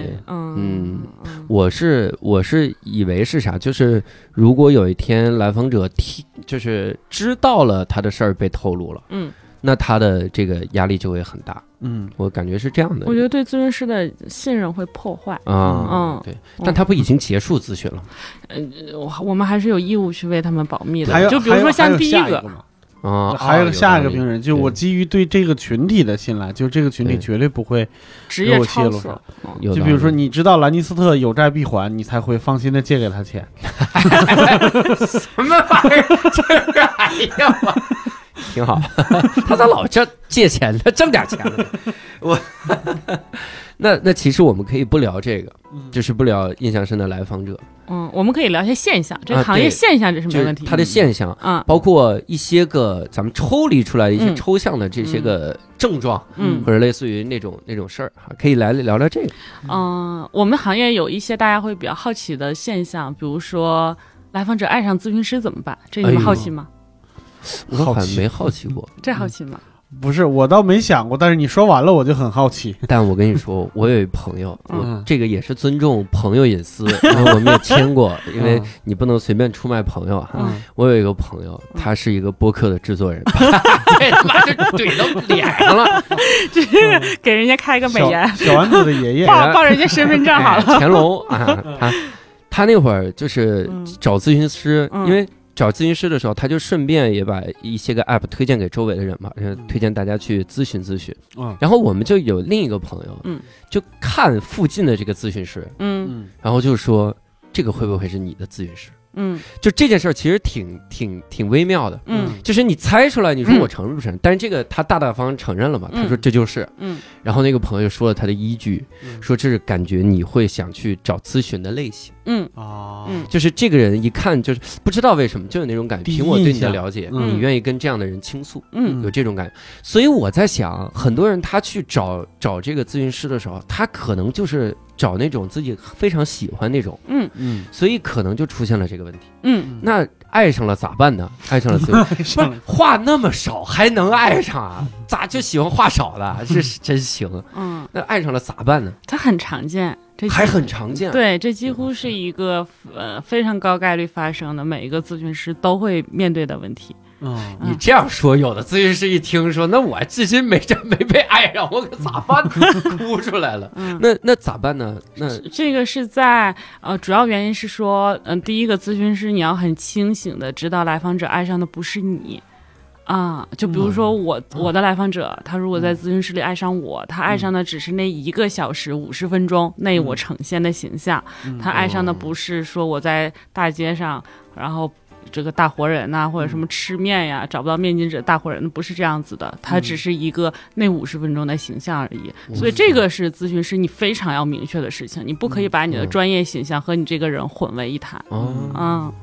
我是以为是啥，就是如果有一天来访者就是知道了他的事儿被透露了，那他的这个压力就会很大。我感觉是这样的。 我觉得对咨询师的信任会破坏对，但他不已经结束咨询了？ 我们还是有义务去为他们保密的。就比如说像第一个。 还有下一个病人，就我基于对这个群体的信赖，就这个群体绝对不会职业泄露上。 就比如说，你知道兰尼斯特有债必还，你才会放心的借给他钱。 什么玩意儿？这个哎呀妈，挺好。他咋老借钱？他挣点钱了。我那其实我们可以不聊这个，就是不聊印象深的来访者。 我们可以聊一些现象，这个行业现象这是没问题。 它的现象包括一些个咱们抽离出来的一些抽象的这些个症状，或者类似于那种事儿，可以来聊聊这个。 我们行业有一些大家会比较好奇的现象，比如说来访者爱上咨询师怎么办？这你们好奇吗？ 我好像没好奇过。 这好奇吗？ 不是，我倒没想过，但是你说完了我就很好奇。 但我跟你说，我有一朋友，我这个也是尊重朋友隐私，因为我们也签过，因为你不能随便出卖朋友哈。我有一个朋友，他是一个播客的制作人，这他妈是怼到脸上了， 就是给人家开个美颜， 小丸子的爷爷报人家身份证好了。 乾隆他那会儿就是找咨询师，因为找咨询师的时候，他就顺便也把一些个 app 推荐给周围的人嘛，推荐大家去咨询咨询。然后我们就有另一个朋友，就看附近的这个咨询师，然后就说这个会不会是你的咨询师？就这件事儿其实挺微妙的，就是你猜出来，你说我承认不承认？但是这个他大大方承认了嘛，他说这就是，然后那个朋友说了他的依据，说这是感觉你会想去找咨询的类型，就是这个人一看就是不知道为什么就有那种感觉，凭我对你的了解，你愿意跟这样的人倾诉，有这种感觉，所以我在想，很多人他去找这个咨询师的时候，他可能就是找那种自己非常喜欢那种，所以可能就出现了这个问题。那爱上了咋办呢？爱上了咨询，不是话那么少还能爱上啊？咋就喜欢话少的？这是真行。那爱上了咋办呢？ 它很常见， 还很常见。 对，这几乎是一个非常高概率发生的，每一个咨询师都会面对的问题。 你这样说，有的咨询师一听说，那我至今没被爱上，我可咋办？哭出来了。那咋办呢？那这个是在主要原因是说，第一个咨询师你要很清醒的知道来访者爱上的不是你。就比如说我的来访者，他如果在咨询室里爱上我，他爱上的只是那1个小时50分钟内我呈现的形象，他爱上的不是说我在大街上，然后这个大活人呐，或者什么吃面呀，找不到面巾纸大活人，不是这样子的，它只是一个那50分钟的形象而已。所以这个是咨询师你非常要明确的事情，你不可以把你的专业形象和你这个人混为一谈。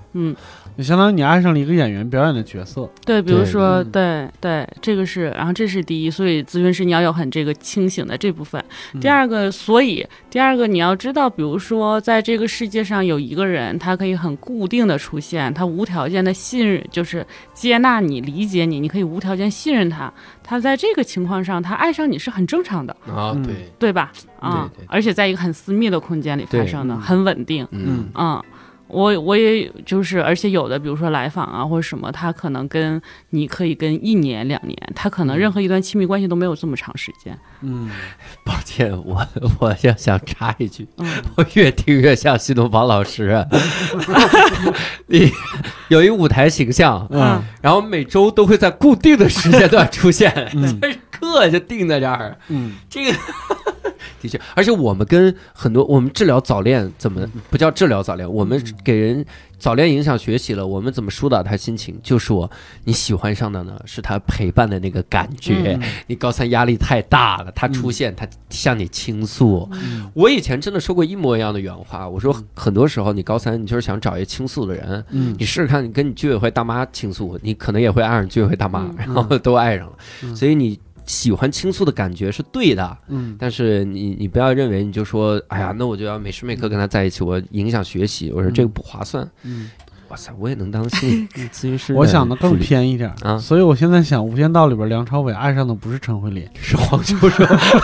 就相当于你爱上了一个演员表演的角色。 对，比如说，对，这个是，然后这是第一，所以咨询师你要有很这个清醒的这部分。第二个你要知道，比如说在这个世界上有一个人，他可以很固定的出现，他无条件的信任，就是接纳你、理解你，你可以无条件信任他。他在这个情况上，他爱上你是很正常的啊， 对吧？啊，而且在一个很私密的空间里发生的，很稳定。我也就是，而且有的，比如说来访啊或者什么，他可能跟你可以跟1年2年，他可能任何一段亲密关系都没有这么长时间。 抱歉，我要想插一句，我越听越像新东方老师。你有一舞台形象，然后每周都会在固定的时间段出现，课就定在这儿。这个。的确，而且我们跟很多我们治疗早恋怎么不叫治疗早恋？我们给人早恋影响学习了，我们怎么疏导他心情？就说你喜欢上的呢是他陪伴的那个感觉。你高三压力太大了，他出现，他向你倾诉。我以前真的说过一模一样的原话，我说很多时候你高三你就是想找一个倾诉的人，你试试看，你跟你居委会大妈倾诉，你可能也会爱上居委会大妈，然后都爱上了。所以你喜欢倾诉的感觉是对的，但是你不要认为你就说，哎呀，那我就要每时每刻跟他在一起，我影响学习，我说这个不划算。哇塞，我也能当心理咨询师。 我想的更偏一点啊，所以我现在想，《无间道》里边梁朝伟爱上的不是陈慧琳， 是黄秋生，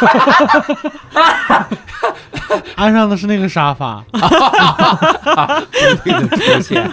爱上的是那个沙发。 对的出现。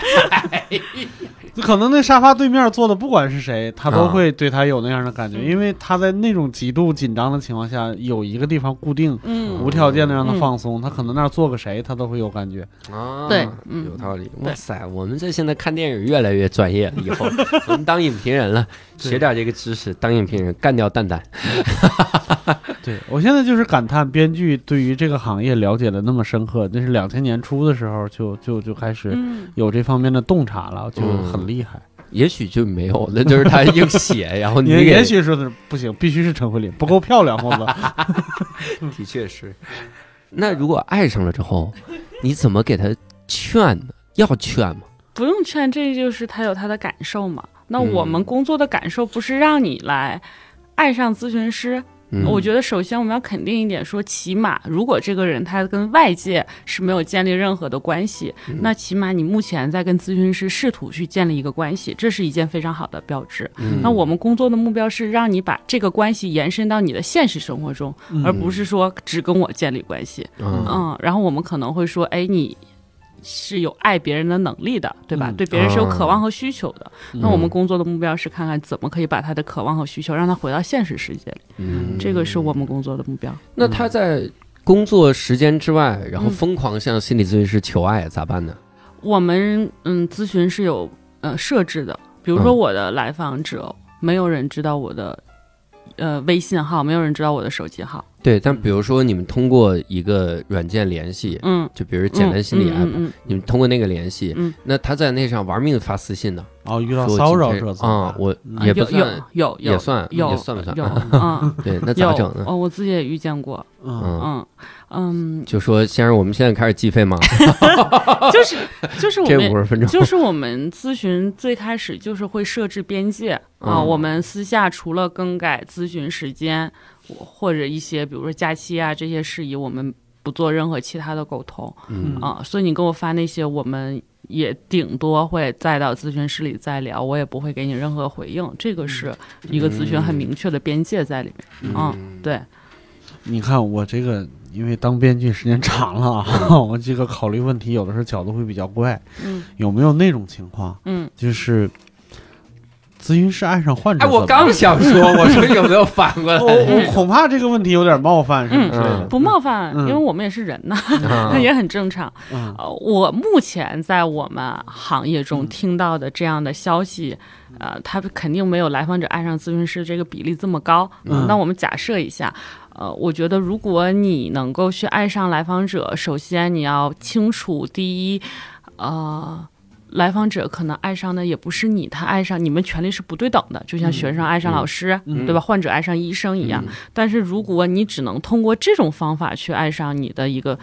可能那沙发对面坐的不管是谁，他都会对他有那样的感觉，因为他在那种极度紧张的情况下，有一个地方固定，无条件的让他放松，他可能那儿坐个谁，他都会有感觉。 对， 有道理。哇塞，我们这现在看电影越来越专业了，以后我们当影评人了，学点这个知识，当影评人干掉蛋蛋。 对，我现在就是感叹编剧对于这个行业了解的那么深刻，那是2000年初的时候就开始有这方面的洞察了，就很厉害。 也许就没有，那就是他硬写，然后你也许说的不行，必须是陈慧琳，不够漂亮，或者的确是。那如果爱上了之后，你怎么给他劝呢？要劝吗？ 不用劝，这就是他有他的感受嘛。那我们工作的感受不是让你来爱上咨询师。我觉得首先我们要肯定一点，说起码如果这个人他跟外界是没有建立任何的关系，那起码你目前在跟咨询师试图去建立一个关系，这是一件非常好的标志。那我们工作的目标是让你把这个关系延伸到你的现实生活中，而不是说只跟我建立关系。然后我们可能会说，哎，你是有爱别人的能力的，对吧？对别人是有渴望和需求的。那我们工作的目标是看看怎么可以把他的渴望和需求让他回到现实世界里。这个是我们工作的目标。 那他在工作时间之外，然后疯狂向心理咨询师求爱，咋办呢？ 我们咨询是有设置的，比如说我的来访者，没有人知道我的微信号，没有人知道我的手机号。 对，但比如说你们通过一个软件联系，就比如简单心理 app，你们通过那个联系，那他在那上玩命发私信呢。 遇到骚扰这我也不算， 也算不算？对，那咋整呢？ 我自己也遇见过。 就说先生，我们现在开始计费吗？ 就是我们这50分钟， 就是我们咨询最开始就是会设置边界我们私下除了更改咨询时间或者一些比如说假期啊这些事宜，我们不做任何其他的沟通。所以你给我发那些，我们也顶多会再到咨询室里再聊，我也不会给你任何回应。这个是一个咨询很明确的边界在里面。对。 你看我这个，因为当编剧时间长了啊，我这个考虑问题有的时候角度会比较怪。有没有那种情况？就是咨询师爱上患者。 我刚想说，我说有没有反过来？ 我恐怕这个问题有点冒犯，是不是？ 不冒犯，因为我们也是人呐，也很正常。我目前在我们行业中听到的这样的消息，他肯定没有来访者爱上咨询师这个比例这么高。那我们假设一下。我觉得如果你能够去爱上来访者，首先你要清楚，第一，来访者可能爱上的也不是你，他爱上你们权利是不对等的，就像学生爱上老师，对吧？患者爱上医生一样。但是如果你只能通过这种方法去爱上你的一个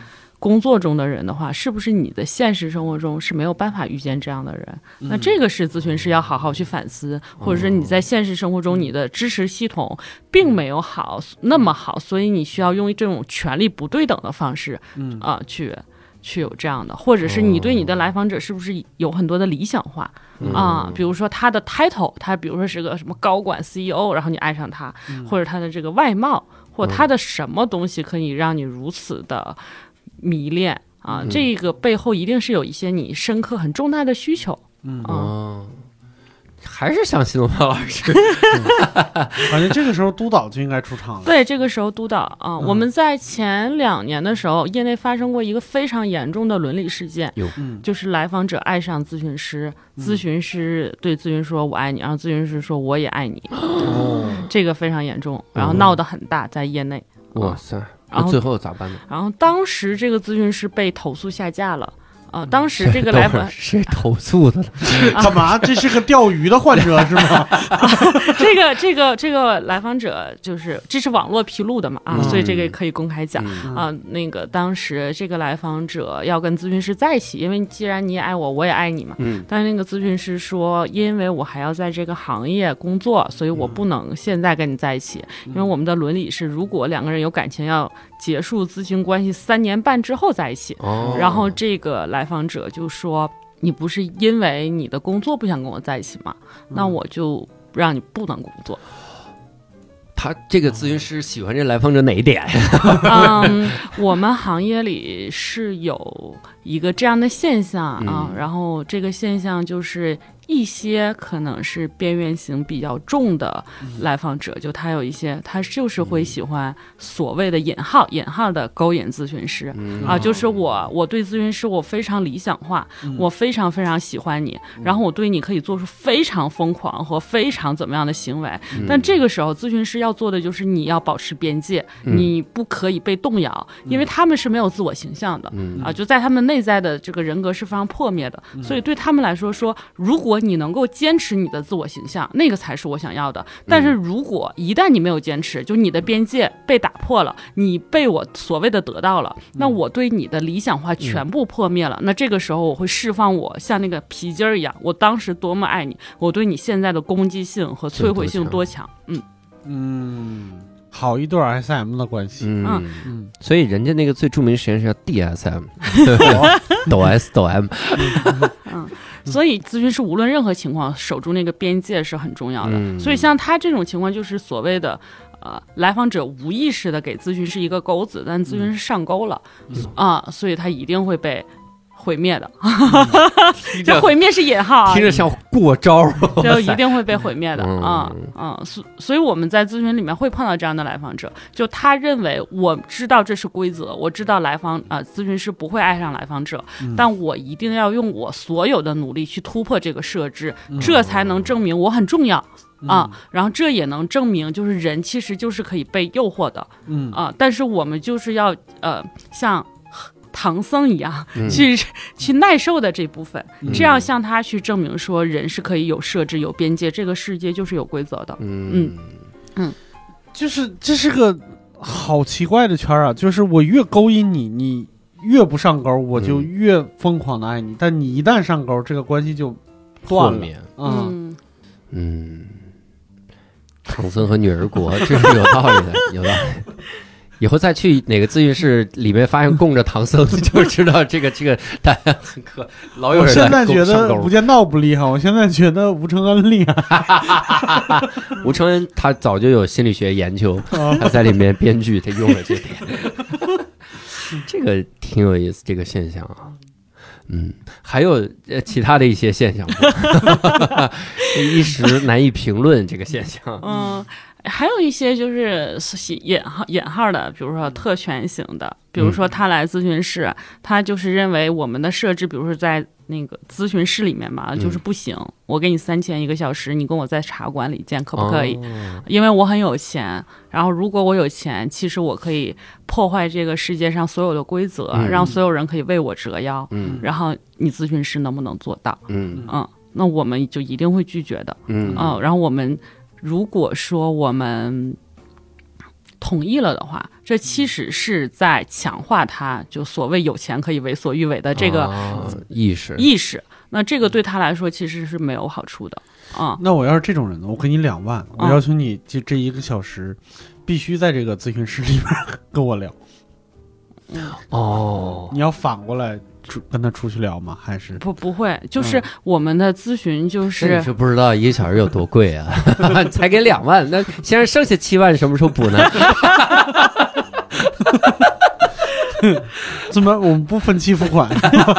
工作中的人的话，是不是你的现实生活中是没有办法遇见这样的人？那这个是咨询师要好好去反思，或者是你在现实生活中你的支持系统并没有那么好，所以你需要用这种权力不对等的方式，去有这样的，或者是你对你的来访者是不是有很多的理想化比如说他的 title， 他比如说是个什么高管 CEO， 然后你爱上他，或者他的这个外貌，或者他的什么东西可以让你如此的迷恋这个背后一定是有一些你深刻很重大的需求。 还是像新东方老师反正这个时候督导就应该出场了。 对，这个时候督导我们在前2年的时候，业内发生过一个非常严重的伦理事件，就是来访者爱上咨询师，咨询师对咨询师说我爱你，然后咨询师说我也爱你，这个非常严重，然后闹得很大，在业内。 哇塞，然后最后咋办呢？ 然后当时这个咨询师被投诉下架了。当时这个来访谁投诉的呢？ 干嘛？这是个钓鱼的患者是吗？ 这个来访者就是这是网络披露的嘛所以这个可以公开讲那个当时这个来访者要跟咨询师在一起，因为既然你也爱我，我也爱你嘛。但是那个咨询师说，因为我还要在这个行业工作，所以我不能现在跟你在一起，因为我们的伦理是，如果2个人有感情，要结束咨询关系3年半之后在一起。然后这个来访者就说，你不是因为你的工作不想跟我在一起吗？那我就让你不能工作。 他这个咨询师喜欢这来访者哪一点？ 我们行业里是有一个这样的现象然后这个现象就是一些可能是边缘型比较重的来访者，就他有一些他就是会喜欢所谓的引号的勾引咨询师就是我对咨询师我非常理想化，我非常非常喜欢你，然后我对你可以做出非常疯狂和非常怎么样的行为，但这个时候咨询师要做的就是你要保持边界，你不可以被动摇，因为他们是没有自我形象的就在他们内在的这个人格是非常破灭的，所以对他们来说如果你能够坚持你的自我形象，那个才是我想要的。但是如果一旦你没有坚持，就你的边界被打破了，你被我所谓的得到了，那我对你的理想化全部破灭了，那这个时候我会释放我像那个皮筋一样，我当时多么爱你，我对你现在的攻击性和摧毁性多强。 好一对 SM 的关系。 所以人家那个最著名实验室叫 DSM 抖 S 抖 M 所以咨询师无论任何情况守住那个边界是很重要的。所以像他这种情况就是所谓的来访者无意识的给咨询师一个钩子，但咨询师上钩了所以他一定会被毁灭的。这毁灭是引号听着像过招， 就一定会被毁灭的所以我们在咨询里面会碰到这样的来访者，就他认为我知道这是规则，我知道咨询师不会爱上来访者，但我一定要用我所有的努力去突破这个设置，这才能证明我很重要然后这也能证明就是人其实就是可以被诱惑的但是我们就是要像唐僧一样去耐受的这部分，这样向他去证明说人是可以有设置有边界，这个世界就是有规则的。 就是这是个好奇怪的圈啊，就是我越勾引你，你越不上钩，我就越疯狂的爱你，但你一旦上钩，这个关系就断了。 唐僧和女儿国，这是有道理的，有道理。以后再去哪个咨询室里面发现供着唐僧，就知道这个大家很可老有人在。 我现在觉得无间道不厉害，我现在觉得吴承恩厉害。 吴承恩他早就有心理学研究，他在里面编剧，他用了这点。这个挺有意思，这个现象啊。还有其他的一些现象吗？一时难以评论这个现象。 还有一些就是引号的，比如说特权型的，比如说他来咨询室，他就是认为我们的设置，比如说在那个咨询室里面嘛，就是不行，我给你3000一个小时，你跟我在茶馆里见，可不可以？因为我很有钱，然后如果我有钱，其实我可以破坏这个世界上所有的规则，让所有人可以为我折腰。然后你咨询师能不能做到？那我们就一定会拒绝的。然后我们如果说我们同意了的话，这其实是在强化他就所谓有钱可以为所欲为的这个意识。 那这个对他来说其实是没有好处的啊。 那我要是这种人呢，我给你2万，我要求你就这1个小时必须在这个咨询室里面跟我聊。你要反过来跟他出去聊吗？还是不会？就是我们的咨询就是你是不知道1个小时有多贵啊，才给2万，那先生剩下7万什么时候补呢？ 怎么我们不分期付款？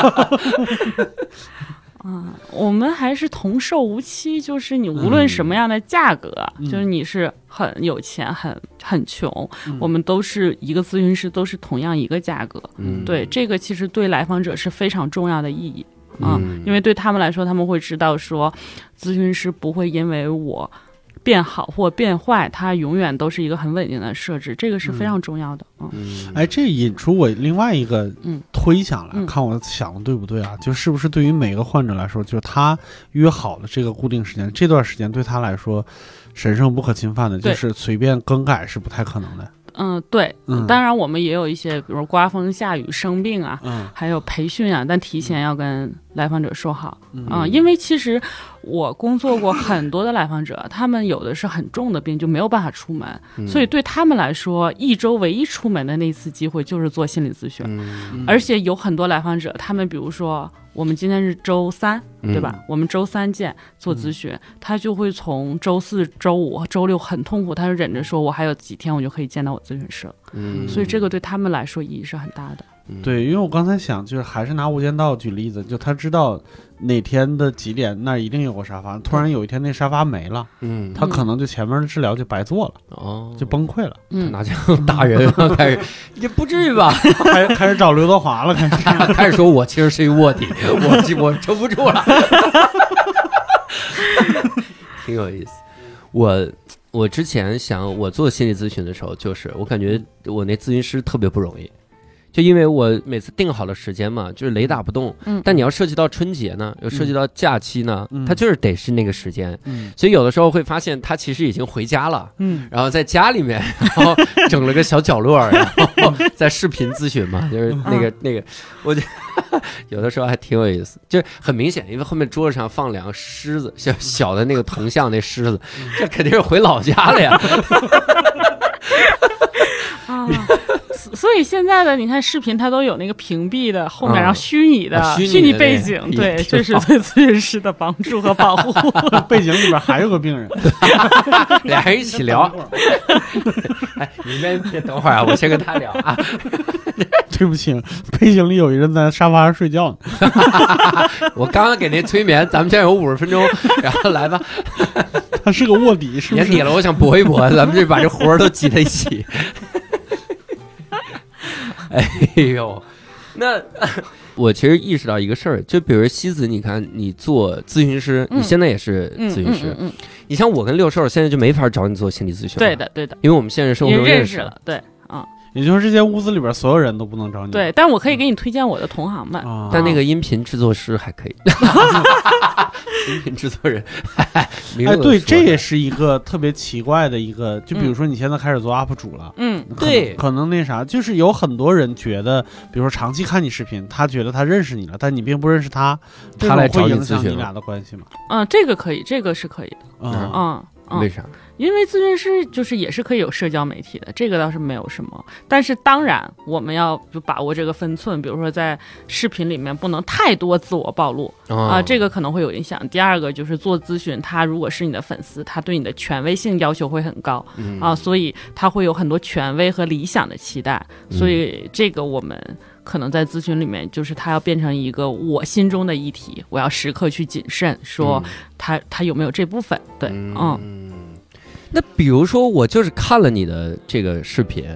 我们还是同售无期，就是你无论什么样的价格，就是你是很有钱很穷，我们都是一个咨询师，都是同样一个价格。对，这个其实对来访者是非常重要的意义因为对他们来说，他们会知道说，咨询师不会因为我变好或变坏，它永远都是一个很稳定的设置，这个是非常重要的。 这引出我另外一个推想来，看我想的对不对啊？就是不是对于每个患者来说，就是他约好了这个固定时间，这段时间对他来说神圣不可侵犯的，就是随便更改是不太可能的。 对，当然我们也有一些，比如刮风下雨、生病啊，还有培训啊，但提前要跟来访者说好因为其实我工作过很多的来访者，他们有的是很重的病，就没有办法出门，所以对他们来说，1周唯一出门的那次机会就是做心理咨询，而且有很多来访者，他们比如说我们今天是周3，对吧？我们周3见做咨询，他就会从周4、周5、周6很痛苦，他就忍着说，我还有几天我就可以见到我咨询师了。所以这个对他们来说意义是很大的。 对，因为我刚才想，就是还是拿《无间道》举例子，就他知道哪天的几点那一定有个沙发，突然有一天那沙发没了，他可能就前面的治疗就白做了，就崩溃了， 拿枪打人开始，也不至于吧？ 开始找刘德华了， 开始说我其实是一卧底，我撑不住了，挺有意思。我之前想我做心理咨询的时候，就是我感觉我那咨询师特别不容易。就因为我每次定好了时间嘛，就是雷打不动。但你要涉及到春节呢，又涉及到假期呢，它就是得是那个时间。所以有的时候会发现他其实已经回家了。然后在家里面，然后整了个小角落，然后在视频咨询嘛，就是那个，我觉得有的时候还挺有意思，就是很明显，因为后面桌子上放2个狮子，小的那个铜像那狮子，这肯定是回老家了呀。 所以现在的你看视频，它都有那个屏蔽的后面，然后虚拟背景，对，这是对咨询师的帮助和保护。 背景里边还有个病人， 俩人一起聊。你们别等会儿啊，我先跟他聊啊。 对不起，背景里有一人在沙发上睡觉呢。 我刚刚给那催眠，咱们现在有50分钟，然后来吧。 他是个卧底，是不是？ 年底了，我想搏一搏，咱们这把这活儿都挤在一起。哎呦，那我其实意识到一个事儿，就比如西子，你看你做咨询师，你现在也是咨询师，你像我跟六兽现在就没法找你做心理咨询了， 对的， 因为我们现实生活中认识了，对， 也就是这间屋子里边所有人都不能找你， 对，但我可以给你推荐我的同行们， 但那个音频制作师还可以。音频制作人， 对，这也是一个特别奇怪的一个，就比如说你现在开始做 UP 主了， 对， 可能那啥，就是有很多人觉得，比如说长期看你视频，他觉得他认识你了，但你并不认识他， 他来找你影响你俩的关系吗？ 这个可以，这个是可以的， 为啥？ 因为咨询师就是也是可以有社交媒体的，这个倒是没有什么。但是当然我们要就把握这个分寸，比如说在视频里面不能太多自我暴露这个可能会有影响。第二个就是做咨询，他如果是你的粉丝，他对你的权威性要求会很高所以他会有很多权威和理想的期待，所以这个我们可能在咨询里面，就是它要变成一个我心中的议题，我要时刻去谨慎，说他有没有这部分。对， 那比如说我就是看了你的这个视频，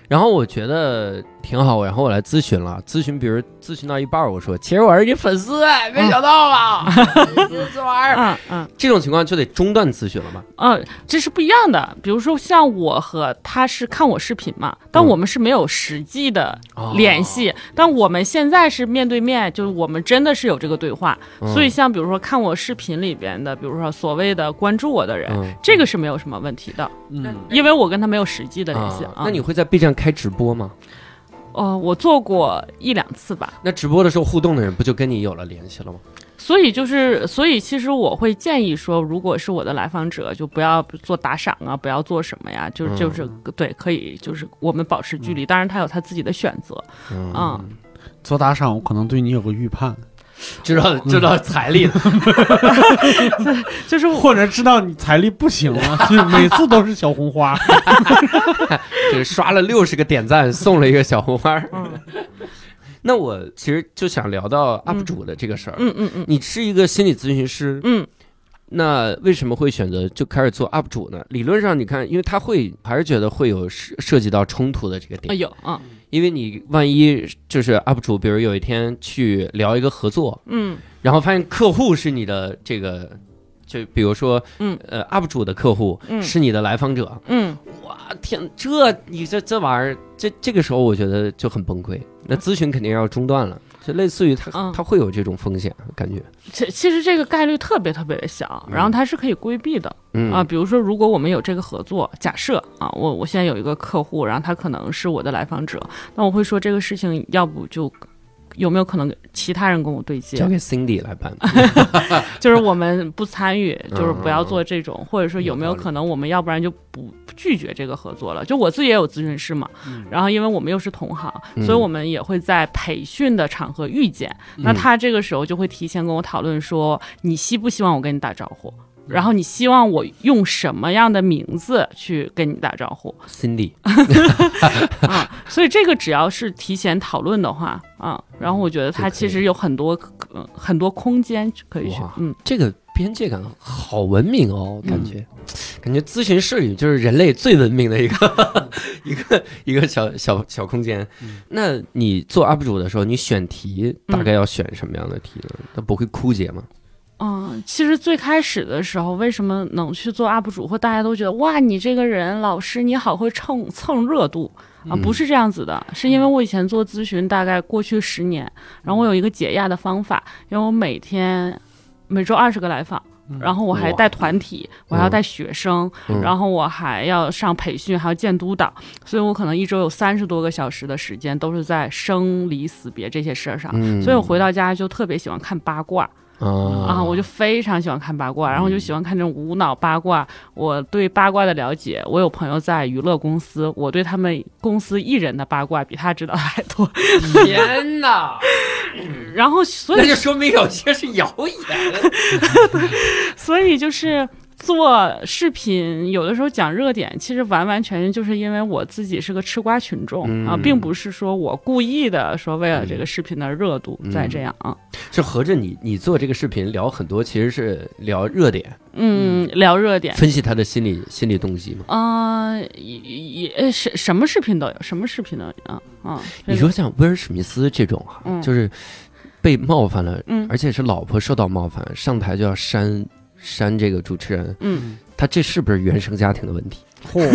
然后我觉得挺好，然后我来咨询了，比如咨询到一半，我说其实我是你粉丝，没想到吧？这玩意儿，这种情况就得中断咨询了吧？ 这是不一样的。比如说像我和他是看我视频嘛，但我们是没有实际的联系，但我们现在是面对面，就是我们真的是有这个对话。所以像比如说看我视频里边的，比如说所谓的关注我的人，这个是没有什么问题的，因为我跟他没有实际的联系。 那你会在 B 站开直播吗？ 我做过1-2次吧。 那直播的时候互动的人不就跟你有了联系了吗？ 所以其实我会建议说，如果是我的来访者，就不要做打赏啊，不要做什么呀，就是对，可以就是我们保持距离。当然他有他自己的选择。 做打赏我可能对你有个预判。 知道财力了就是或者知道你财力不行了，就是每次都是小红花就是刷了60个点赞送了一个小红花。那我其实就想聊到 UP 主的这个事儿。你是一个心理咨询师，那为什么会选择就开始做 UP 主呢？理论上你看，因为他还是觉得会有涉及到冲突的这个点。因为你万一就是 UP 主，比如有一天去聊一个合作，然后发现客户是你的这个，就比如说，UP 主的客户是你的来访者，哇天，你这玩意儿，这个时候我觉得就很崩溃，那咨询肯定要中断了。就类似于他会有这种风险感觉。 其实这个概率特别特别的小，然后它是可以规避的。比如说如果我们有这个合作，假设我现在有一个客户，然后他可能是我的来访者，那我会说这个事情要不就有没有可能其他人跟我对接， 交给 Cindy 来办就是我们不参与，就是不要做这种，或者说有没有可能我们要不然就不拒绝这个合作了。就我自己也有咨询师嘛，然后因为我们又是同行，所以我们也会在培训的场合遇见，那他这个时候就会提前跟我讨论说，你希不希望我跟你打招呼，然后你希望我用什么样的名字去跟你打招呼 Cindy 所以这个只要是提前讨论的话然后我觉得它其实有很多空间可以去这个边界感好文明哦，感觉咨询室里就是人类最文明的一个小空间。那你做 UP 主的时候，你选题大概要选什么样的题呢？它不会枯竭吗？ 其实最开始的时候，为什么能去做 UP 主，或大家都觉得哇，你这个人老师你好会蹭热度不是这样子的，是因为我以前做咨询大概过去10年，然后我有一个解压的方法，因为我每周20个来访，然后我还带团体，我还要带学生，然后我还要上培训，还要见督导，所以我可能一周有30多个小时的时间都是在生离死别这些事儿上，所以我回到家就特别喜欢看八卦。我就非常喜欢看八卦，然后我就喜欢看这种无脑八卦。我对八卦的了解，我有朋友在娱乐公司，我对他们公司艺人的八卦比他知道还多。 天哪！ 然后所以那就说明有些是谣言。 所以就是做视频有的时候讲热点，其实完完全全就是因为我自己是个吃瓜群众并不是说我故意的说为了这个视频的热度再这样是合着你做这个视频聊很多，其实是聊热点， 聊热点， 分析他的心理动机吗？ 也什么视频都有，什么视频都有你说像威尔史密斯这种就是被冒犯了，而且是老婆受到冒犯，上台就要删这个主持人，他这是不是原生家庭的问题？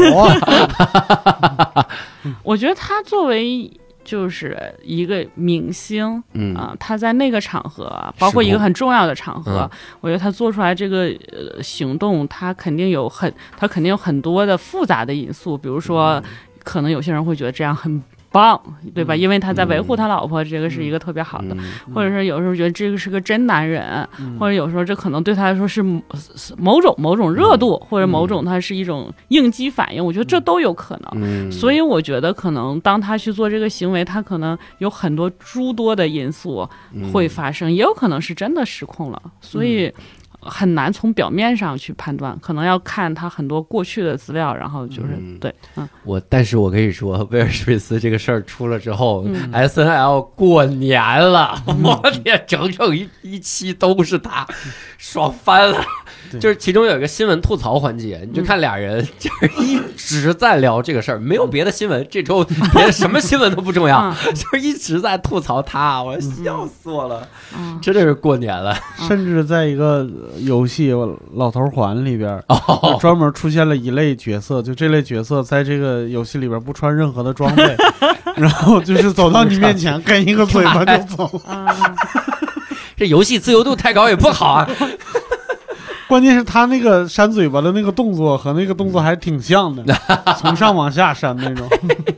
我觉得他作为就是一个明星，他在那个场合，包括一个很重要的场合，我觉得他做出来这个行动，他肯定有很多的复杂的因素，比如说，可能有些人会觉得这样很棒，对吧？因为他在维护他老婆，这个是一个特别好的，或者是有时候觉得这个是个真男人，或者有时候这可能对他来说是某种热度，或者某种它是一种应激反应，我觉得这都有可能。所以我觉得可能当他去做这个行为，他可能有很多诸多的因素会发生，也有可能是真的失控了，所以很难从表面上去判断，可能要看他很多过去的资料，然后就是对， 但是我跟你说，威尔史密斯这个事儿出了之后，SNL 过年了，我天，整一期都是他， 爽翻了。 对就是其中有一个新闻吐槽环节，你就看俩人就是一直在聊这个事儿，没有别的新闻，这周别的什么新闻都不重要，就是一直在吐槽他，我笑死我了，真的是过年了。 甚至在一个游戏《老头环》里边，专门出现了一类角色，就这类角色在这个游戏里边不穿任何的装备，然后就是走到你面前跟一个嘴巴就走了。 这游戏自由度太高也不好啊。 关键是他那个扇嘴巴的那个动作和那个动作还挺像的，从上往下扇那种。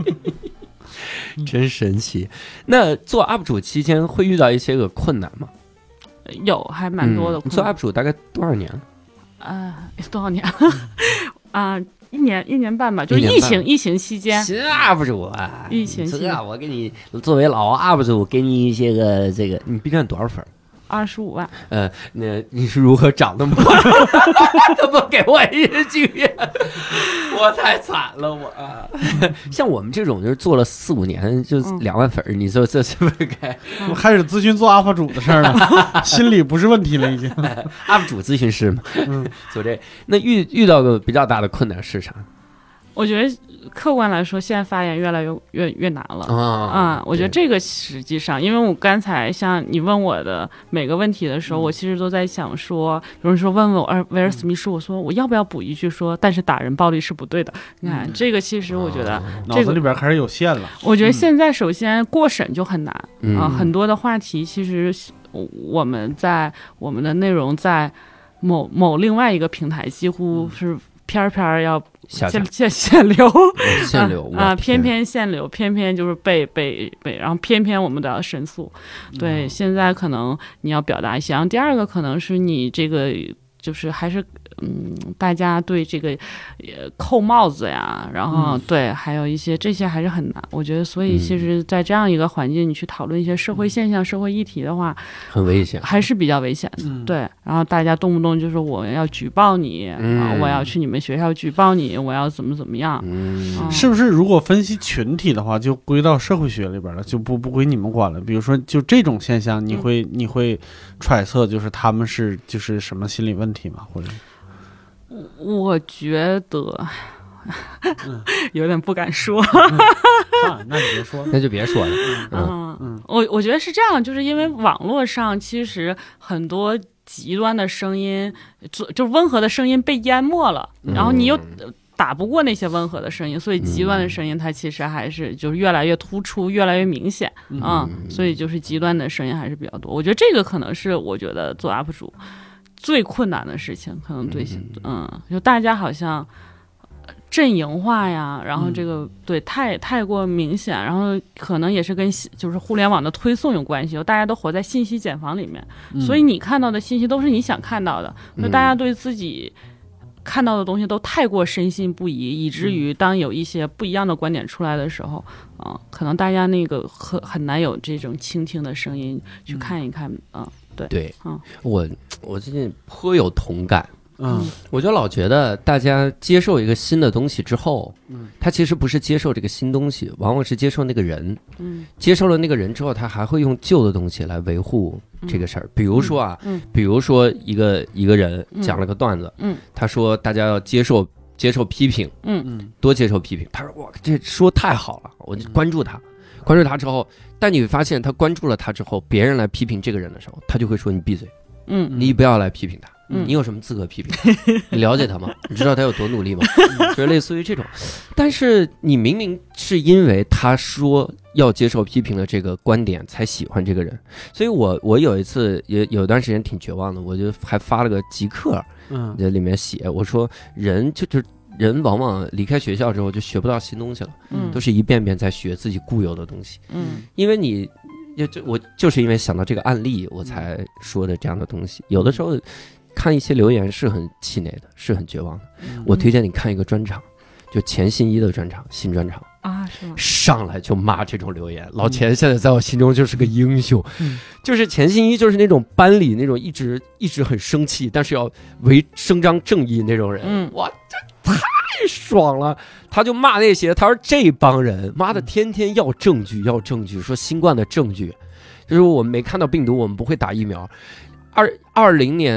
真神奇。那做 UP 主期间会遇到一些个困难吗？ 有，还蛮多的困难。 做 UP 主大概多少年？ 多少年？一年半吧，就是疫情期间。 新 UP 主啊， 疫情期间， 我给你作为老 UP 主，给你一些个这个，你 B 站多少粉 ？25万。 那你是如何涨那么快？怎么给我一句？我太惨了，我。像我们这种就是做了4、5年就2万粉，你说这是不是该？ 我开始咨询做 UP 主的事儿了，心里不是问题了，已经。 UP 主咨询师嘛，做这。那遇到个比较大的困难是啥？ 我觉得客观来说，现在发言越来越难了我觉得这个实际上，因为我刚才像你问我的每个问题的时候，我其实都在想说，有人说问我威尔史密斯，我说我要不要补一句说，但是打人暴力是不对的。你看这个，其实我觉得脑子里边开始有线了。 我觉得现在首先过审就很难很多的话题其实我们的内容在某另外一个平台几乎是片要限流偏偏限流，偏偏就是被，然后偏偏我们都要申诉。对，现在可能你要表达一些，然后第二个可能是你这个就是还是大家对这个扣帽子呀，然后对，还有一些这些还是很难。我觉得，所以其实，在这样一个环境，你去讨论一些社会现象、社会议题的话， 很危险， 还是比较危险的。对，然后大家动不动就说我要举报你，我要去你们学校举报你，我要怎么样。 是不是如果分析群体的话，就归到社会学里边了，就不归你们管了？比如说，就这种现象，你会揣测就是他们就是什么心理问题吗？或者？ 我觉得有点不敢说。 那你别说， 那就别说了。 我觉得是这样，就是因为网络上其实很多极端的声音，就温和的声音被淹没了，然后你又打不过那些温和的声音，所以极端的声音它其实还是就是越来越突出，越来越明显所以就是极端的声音还是比较多。我觉得这个可能是我觉得做 UP 主最困难的事情，可能对就大家好像阵营化呀，然后这个对太过明显，然后可能也是跟就是互联网的推送有关系，大家都活在信息茧房里面，所以你看到的信息都是你想看到的，那大家对自己看到的东西都太过深信不疑，以至于当有一些不一样的观点出来的时候可能大家那个很难有这种倾听的声音去看一看对，我最近颇有同感。我就老觉得大家接受一个新的东西之后，他其实不是接受这个新东西，往往是接受那个人。接受了那个人之后，他还会用旧的东西来维护这个事儿。比如说比如说一个人讲了个段子，他说大家要接受批评，多接受批评。他说哇，这说太好了，我就关注他之后，但你会发现他关注了他之后，别人来批评这个人的时候，他就会说你闭嘴，你不要来批评他。你有什么资格批评他？你了解他吗？你知道他有多努力吗？就是类似于这种。但是你明明是因为他说要接受批评的这个观点才喜欢这个人，所以我有一次也有一段时间挺绝望的，我就还发了个极客，在里面写我说人往往离开学校之后就学不到新东西了，都是一遍遍在学自己固有的东西，因为我就是因为想到这个案例我才说的这样的东西。有的时候看一些留言是很气馁的，是很绝望的。我推荐你看一个专场，就钱信一的专场，新专场是吗？ 上来就骂这种留言，老钱现在在我心中就是个英雄。就是钱信一就是那种班里那种一直很生气，但是要伸张正义那种人。哇，这太爽了！他就骂那些，他说这帮人妈的天天要证据，说新冠的证据，就是我们没看到病毒，我们不会打疫苗。2020年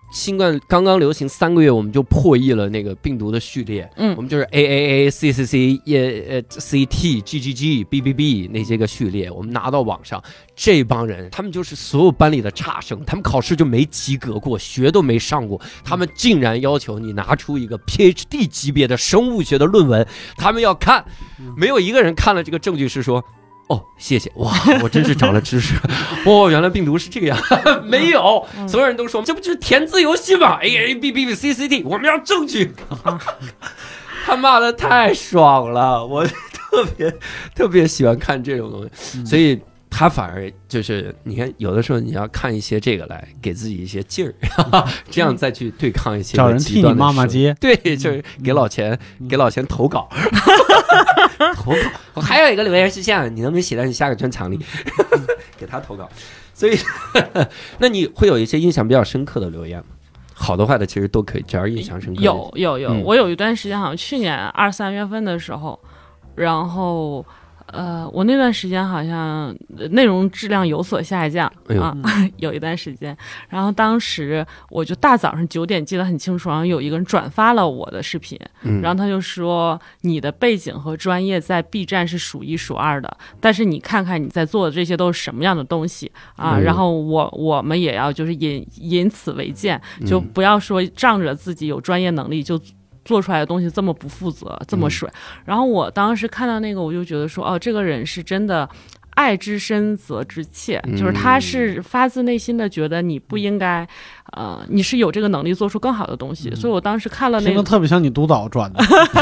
新冠刚刚流行3个月，我们就破译了那个病毒的序列。我们就是 AAA、CCC、CT、GGG、BBB 那些个序列，我们拿到网上。这帮人，他们就是所有班里的差生，他们考试就没及格过，学都没上过，他们竟然要求你拿出一个 PhD 级别的生物学的论文，他们要看，没有一个人看了这个证据是说。哦，谢谢哇！我真是长了知识，原来病毒是这个样，没有，所有人都说这不就是填字游戏吗 ？AABBCCT， 我们要证据，他妈的太爽了，我特别喜欢看这种东西，所以他反而就是你看，有的时候你要看一些这个来给自己一些劲儿，这样再去对抗一些找人替你骂骂街， 对，就是给老钱投稿。投稿，我还有一个留言是这样，你能不能写在你下个专场里，给他投稿？所以，那你会有一些印象比较深刻的留言吗？好的坏的其实都可以，只要印象深刻。 有，我有一段时间，好像去年2、3月份的时候，然后。我那段时间好像内容质量有所下降啊，有一段时间，然后当时我就大早上9点记得很清楚，然后有一个人转发了我的视频，然后他就说你的背景和专业在 B 站是数1数2的，但是你看看你在做的这些都是什么样的东西啊，然后我们也要就是以此为鉴，就不要说仗着自己有专业能力就做出来的东西这么不负责，这么水。然后我当时看到那个，我就觉得说，这个人是真的爱之深责之切，就是他是发自内心的觉得你不应该，你是有这个能力做出更好的东西。所以我当时看了那个， 特别像你督导转的，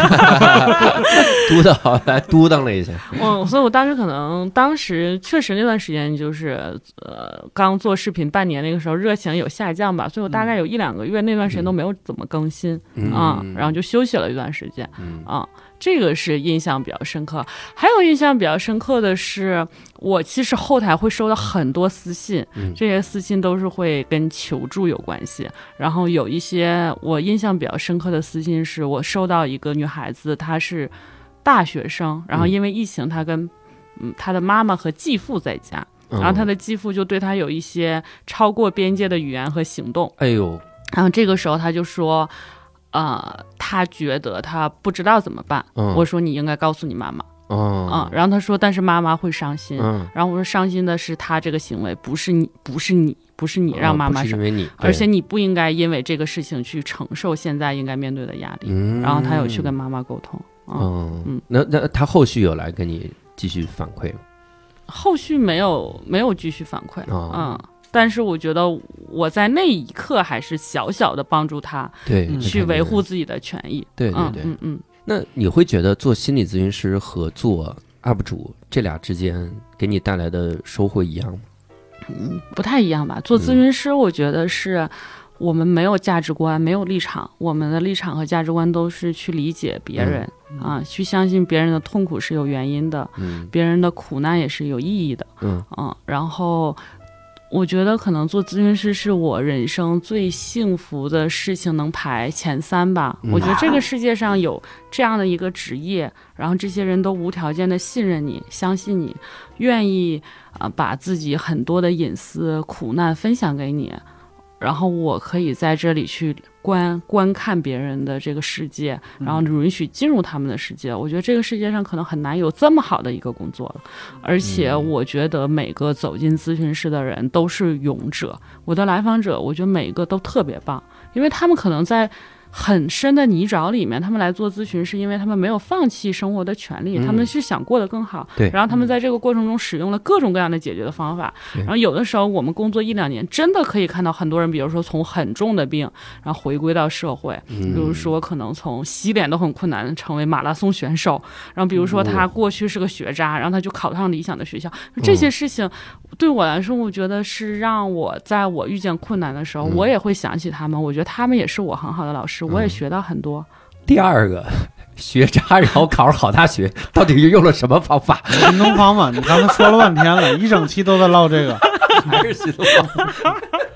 督导来嘟囔了一下。 所以我当时确实那段时间就是刚做视频半年，那个时候热情有下降吧，所以我大概有1、2个月那段时间都没有怎么更新然后就休息了一段时间这个是印象比较深刻。还有印象比较深刻的是，我其实后台会收到很多私信，这些私信都是会跟求助有关系。然后有一些我印象比较深刻的私信是，我收到一个女孩子，她是大学生，然后因为疫情，她跟她的妈妈和继父在家，然后她的继父就对她有一些超过边界的语言和行动。然后这个时候她就说他觉得他不知道怎么办。我说你应该告诉你妈妈。然后他说但是妈妈会伤心。然后我说伤心的是他这个行为，不是你让妈妈伤心，而且你不应该因为这个事情去承受现在应该面对的压力。然后他有去跟妈妈沟通。 那他后续有来跟你继续反馈吗？ 后续没有继续反馈。但是我觉得我在那一刻还是小小的帮助他，去维护自己的权益。 对。那你会觉得做心理咨询师和做 UP 主这俩之间给你带来的收获一样吗？ 不太一样吧。做咨询师，我觉得是我们没有价值观，没有立场，我们的立场和价值观都是去理解别人去相信别人的痛苦是有原因的，别人的苦难也是有意义的。然后我觉得可能做咨询师是我人生最幸福的事情，能排前3吧。我觉得这个世界上有这样的一个职业，然后这些人都无条件的信任你，相信你，愿意把自己很多的隐私苦难分享给你，然后我可以在这里去观看别人的这个世界，然后允许进入他们的世界。我觉得这个世界上可能很难有这么好的一个工作了，而且我觉得每个走进咨询室的人都是勇者。我的来访者，我觉得每一个都特别棒，因为他们可能在很深的泥沼里面，他们来做咨询是因为他们没有放弃生活的权利，他们是想过得更好。然后他们在这个过程中使用了各种各样的解决的方法。然后有的时候我们工作1、2年，真的可以看到很多人，比如说从很重的病，然后回归到社会，比如说可能从洗脸都很困难成为马拉松选手，然后比如说他过去是个学渣，然后他就考上理想的学校。这些事情对我来说，我觉得是让我在我遇见困难的时候，我也会想起他们。我觉得他们也是我很好的老师，我也学到很多。 第二个学渣，然后考上好大学，到底用了什么方法？ 新东方嘛，你刚才说了半天了，一整期都在唠这个， 还是新东方。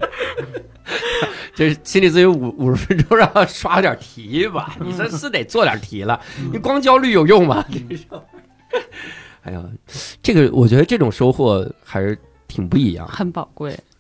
这心理咨询50分钟，让他刷点题吧。你这是得做点题了，你光焦虑有用吗？哎呀，这个我觉得这种收获还是挺不一样， 很宝贵。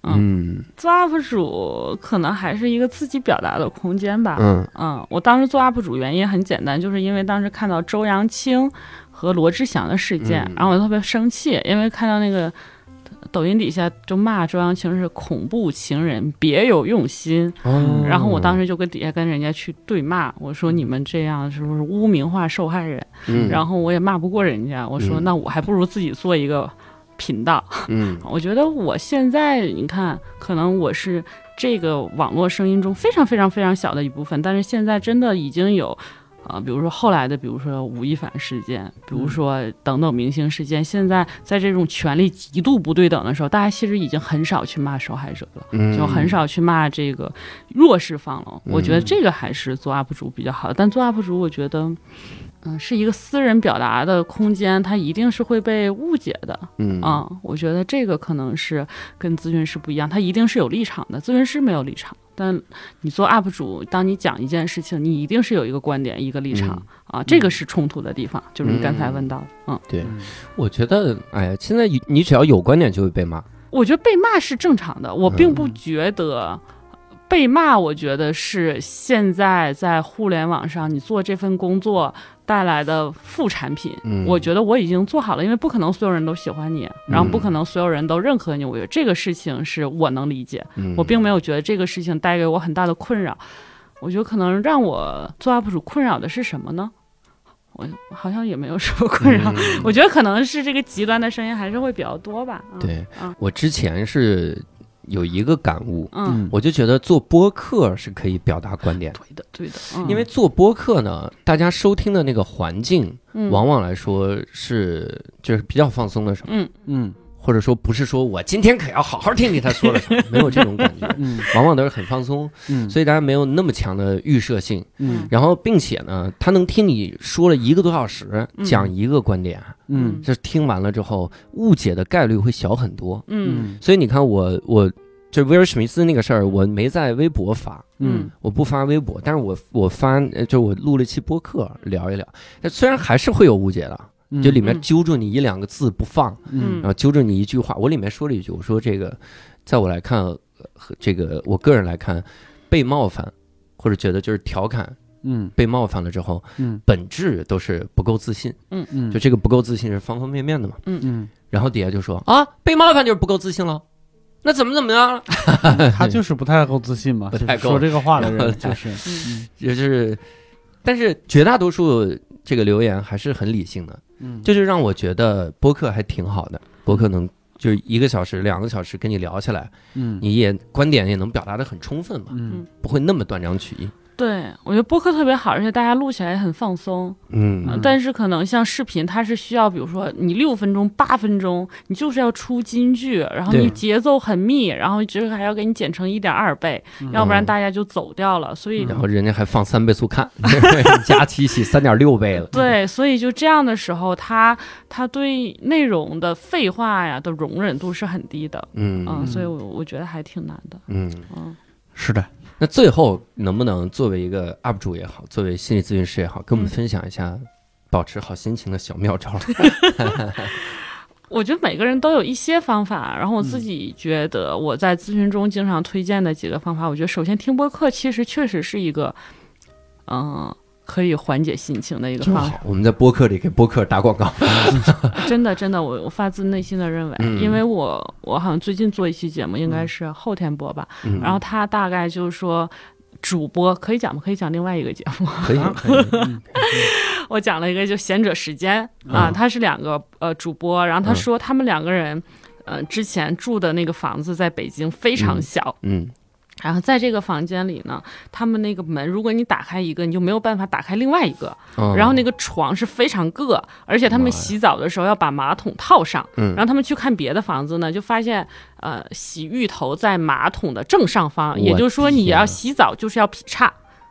做 UP 主可能还是一个自己表达的空间吧。我当时做 UP 主原因很简单，就是因为当时看到周扬青和罗志祥的事件，然后我特别生气，因为看到那个抖音底下就骂周扬青是恐怖情人，别有用心。然后我当时就跟底下跟人家去对骂，我说你们这样是不是污名化受害人？然后我也骂不过人家，我说那我还不如自己做一个频道。我觉得我现在你看，可能我是这个网络声音中非常非常非常小的一部分，但是现在真的已经有比如说后来的，比如说吴亦凡事件，比如说等等明星事件，现在在这种权力极度不对等的时候，大家其实已经很少去骂受害者了，就很少去骂这个弱势方了。我觉得这个还是做 UP 主比较好的，但做 UP 主我觉得是一个私人表达的空间，它一定是会被误解的。我觉得这个可能是跟咨询师不一样，他一定是有立场的，咨询师没有立场。但你做 UP 主，当你讲一件事情，你一定是有一个观点、一个立场这个是冲突的地方，就是你刚才问到的。 对，我觉得，现在你只要有观点就会被骂。 我觉得被骂是正常的，我并不觉得被骂，我觉得是现在在互联网上你做这份工作带来的副产品。我觉得我已经做好了，因为不可能所有人都喜欢你，然后不可能所有人都认可你。我觉得这个事情是我能理解，我并没有觉得这个事情带给我很大的困扰。我觉得可能让我做 UP 主困扰的是什么呢？我好像也没有什么困扰，我觉得可能是这个极端的声音还是会比较多吧。 对，我之前是有一个感悟，我就觉得做播客是可以表达观点， 对的， 因为做播客呢，大家收听的那个环境，往往来说就是比较放松的时候，或者说不是说我今天可要好好听听他说了什么，没有这种感觉，往往都是很放松，所以大家没有那么强的预设性，然后并且呢，他能听你说了1个多小时，讲一个观点，就是听完了之后误解的概率会小很多，所以你看我就威尔史密斯那个事儿，我没在微博发，我不发微博，但是我发就我录了一期播客聊一聊，虽然还是会有误解的。就里面揪住你1、2个字不放，然后揪住你一句话。我里面说了一句，我说这个，在我来看，这个我个人来看，被冒犯或者觉得就是调侃，被冒犯了之后，本质都是不够自信，就这个不够自信是方方面面的嘛，然后底下就说被冒犯就是不够自信了，那怎么样了？ 他就是不太够自信嘛， 不太够说这个话的人就是，但是绝大多数这个留言还是很理性的。就是让我觉得播客还挺好的，播客能就是1个小时、2个小时跟你聊起来，你也观点也能表达得很充分嘛，不会那么断章取义。 对，我觉得播客特别好，而且大家录起来也很放松。但是可能像视频，它是需要，比如说你6分钟、8分钟，你就是要出金句，然后你节奏很密，然后就是还要给你剪成1.2倍，要不然大家就走掉了。所以， 然后人家还放3倍速看，加7起3.6倍了。 对，所以就这样的时候，他对内容的废话呀的容忍度是很低的。所以我觉得还挺难的。 是的。 那最后能不能作为一个 UP 主也好，作为心理咨询师也好，跟我们分享一下保持好心情的小妙招？ 我觉得每个人都有一些方法，然后我自己觉得我在咨询中经常推荐的几个方法，我觉得首先听播客其实确实是一个可以缓解心情的一个方法。 我们在播客里给播客打广告。 真的我发自内心的认为，因为我好像最近做一期节目，应该是后天播吧，然后他大概就是说主播可以讲吗？可以讲另外一个节目？ 可以。 我讲了一个就贤者时间他是2个主播，然后他说他们2个人之前住的那个房子在北京非常小，然后在这个房间里呢，他们那个门，如果你打开一个，你就没有办法打开另外一个。然后那个床是非常硌，而且他们洗澡的时候要把马桶套上。然后他们去看别的房子呢，就发现洗浴头在马桶的正上方，也就是说你要洗澡就是要劈叉。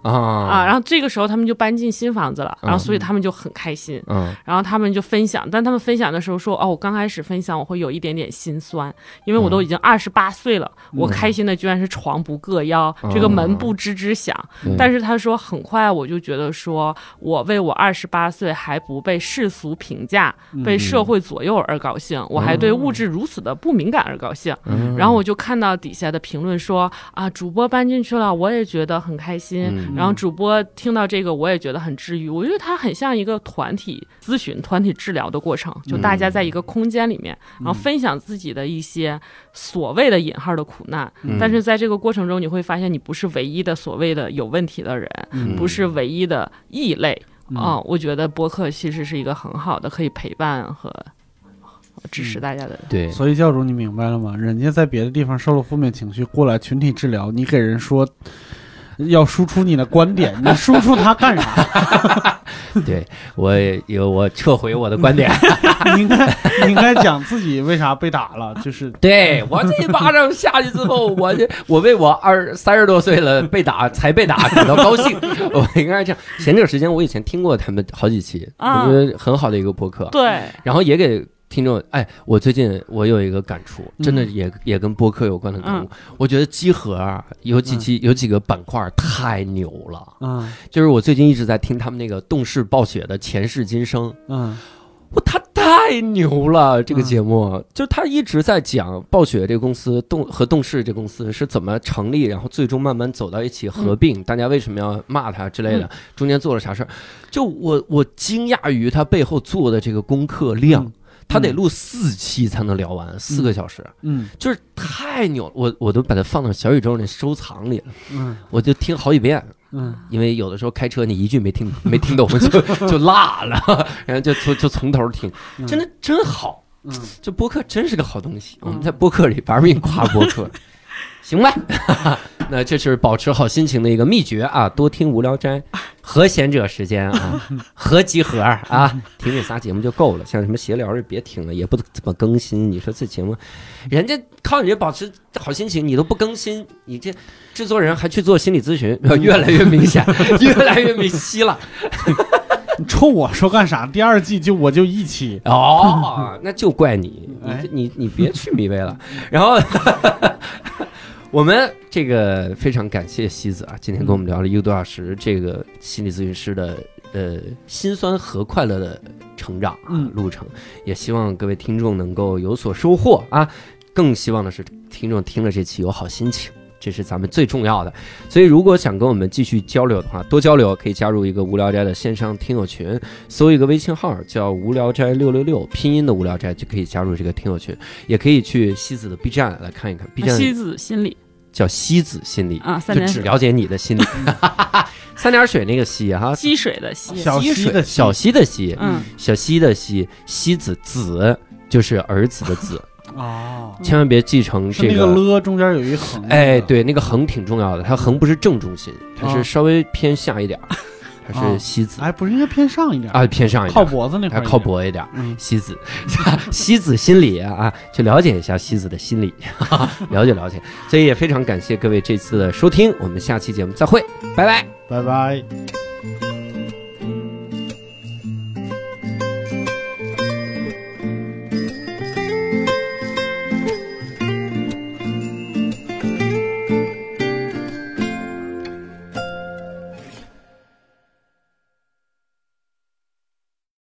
然后这个时候他们就搬进新房子了，然后所以他们就很开心，然后他们就分享，但他们分享的时候说，我刚开始分享我会有一点点心酸，因为我都已经28岁了，我开心的居然是床不硌腰，这个门不吱吱响，但是他说很快我就觉得说我为我28岁还不被世俗评价，被社会左右而高兴，我还对物质如此的不敏感而高兴，然后我就看到底下的评论说主播搬进去了，我也觉得很开心，然后主播听到这个我也觉得很治愈，我觉得它很像一个团体咨询、团体治疗的过程，就大家在一个空间里面，然后分享自己的一些所谓的引号的苦难，但是在这个过程中你会发现你不是唯一的所谓的有问题的人，不是唯一的异类我觉得播客其实是一个很好的可以陪伴和支持大家的。 对， 所以教主你明白了吗？人家在别的地方受了负面情绪过来群体治疗，你给人说要输出你的观点，你输出他干啥？ 对，我撤回我的观点。 你应该讲自己为啥被打了，就是对我这一巴掌下去之后，我为我30多岁了才被打感到高兴。我应该这样。前段时间我以前听过他们好几期，我觉得很好的一个播客。 对， 然后也给听众，我最近我有一个感触，真的也跟播客有关的感悟。我觉得集合有几个板块太牛了。就是我最近一直在听他们那个动视暴雪的前世今生。他太牛了，这个节目就他一直在讲暴雪这个公司和动视这个公司是怎么成立，然后最终慢慢走到一起合并，大家为什么要骂他之类的，中间做了啥事儿。就我惊讶于他背后做的这个功课量。他得录4期才能聊完，4个小时，就是太牛了，我都把它放到小宇宙那收藏里了，我就听好几遍，因为有的时候开车你一句没听懂就落了，然后就从头听，真好，这播客真是个好东西，我们在播客里玩命夸播客。行吧，那这是保持好心情的一个秘诀啊！多听无聊斋和闲者时间啊，和集合啊，听这仨节目就够了。像什么闲聊就别听了，也不怎么更新。你说这节目，人家靠你保持好心情，你都不更新，你这制作人还去做心理咨询，越来越明显，越来越没戏了。 你冲我说干啥？第2季我就1期那就怪你别去米薇了。然后。我们这个非常感谢西子啊，今天跟我们聊了1个多小时，这个心理咨询师的辛酸和快乐的成长路程，也希望各位听众能够有所收获啊，更希望的是听众听了这期有好心情，这是咱们最重要的。所以如果想跟我们继续交流的话，多交流可以加入一个无聊斋的线上听友群，搜一个微信号叫无聊斋666，拼音的无聊斋就可以加入这个听友群，也可以去西子的 B 站来看一看。B 站西子心理叫西子心理就只了解你的心理。3点水那个西哈， 溪水的溪， 小溪的小溪的溪，小溪的溪，西子子就是儿子的子。千万别记成这个。 那个了中间有一横。 对，那个横挺重要的，它横不是正中心，它是稍微偏下一点。它是西子， 不是应该偏上一点偏上一点， 靠脖子那块， 靠脖一点。西子，西子心理啊，去了解一下西子的心理，了解。所以也非常感谢各位这次的收听，我们下期节目再会，拜拜， 拜拜。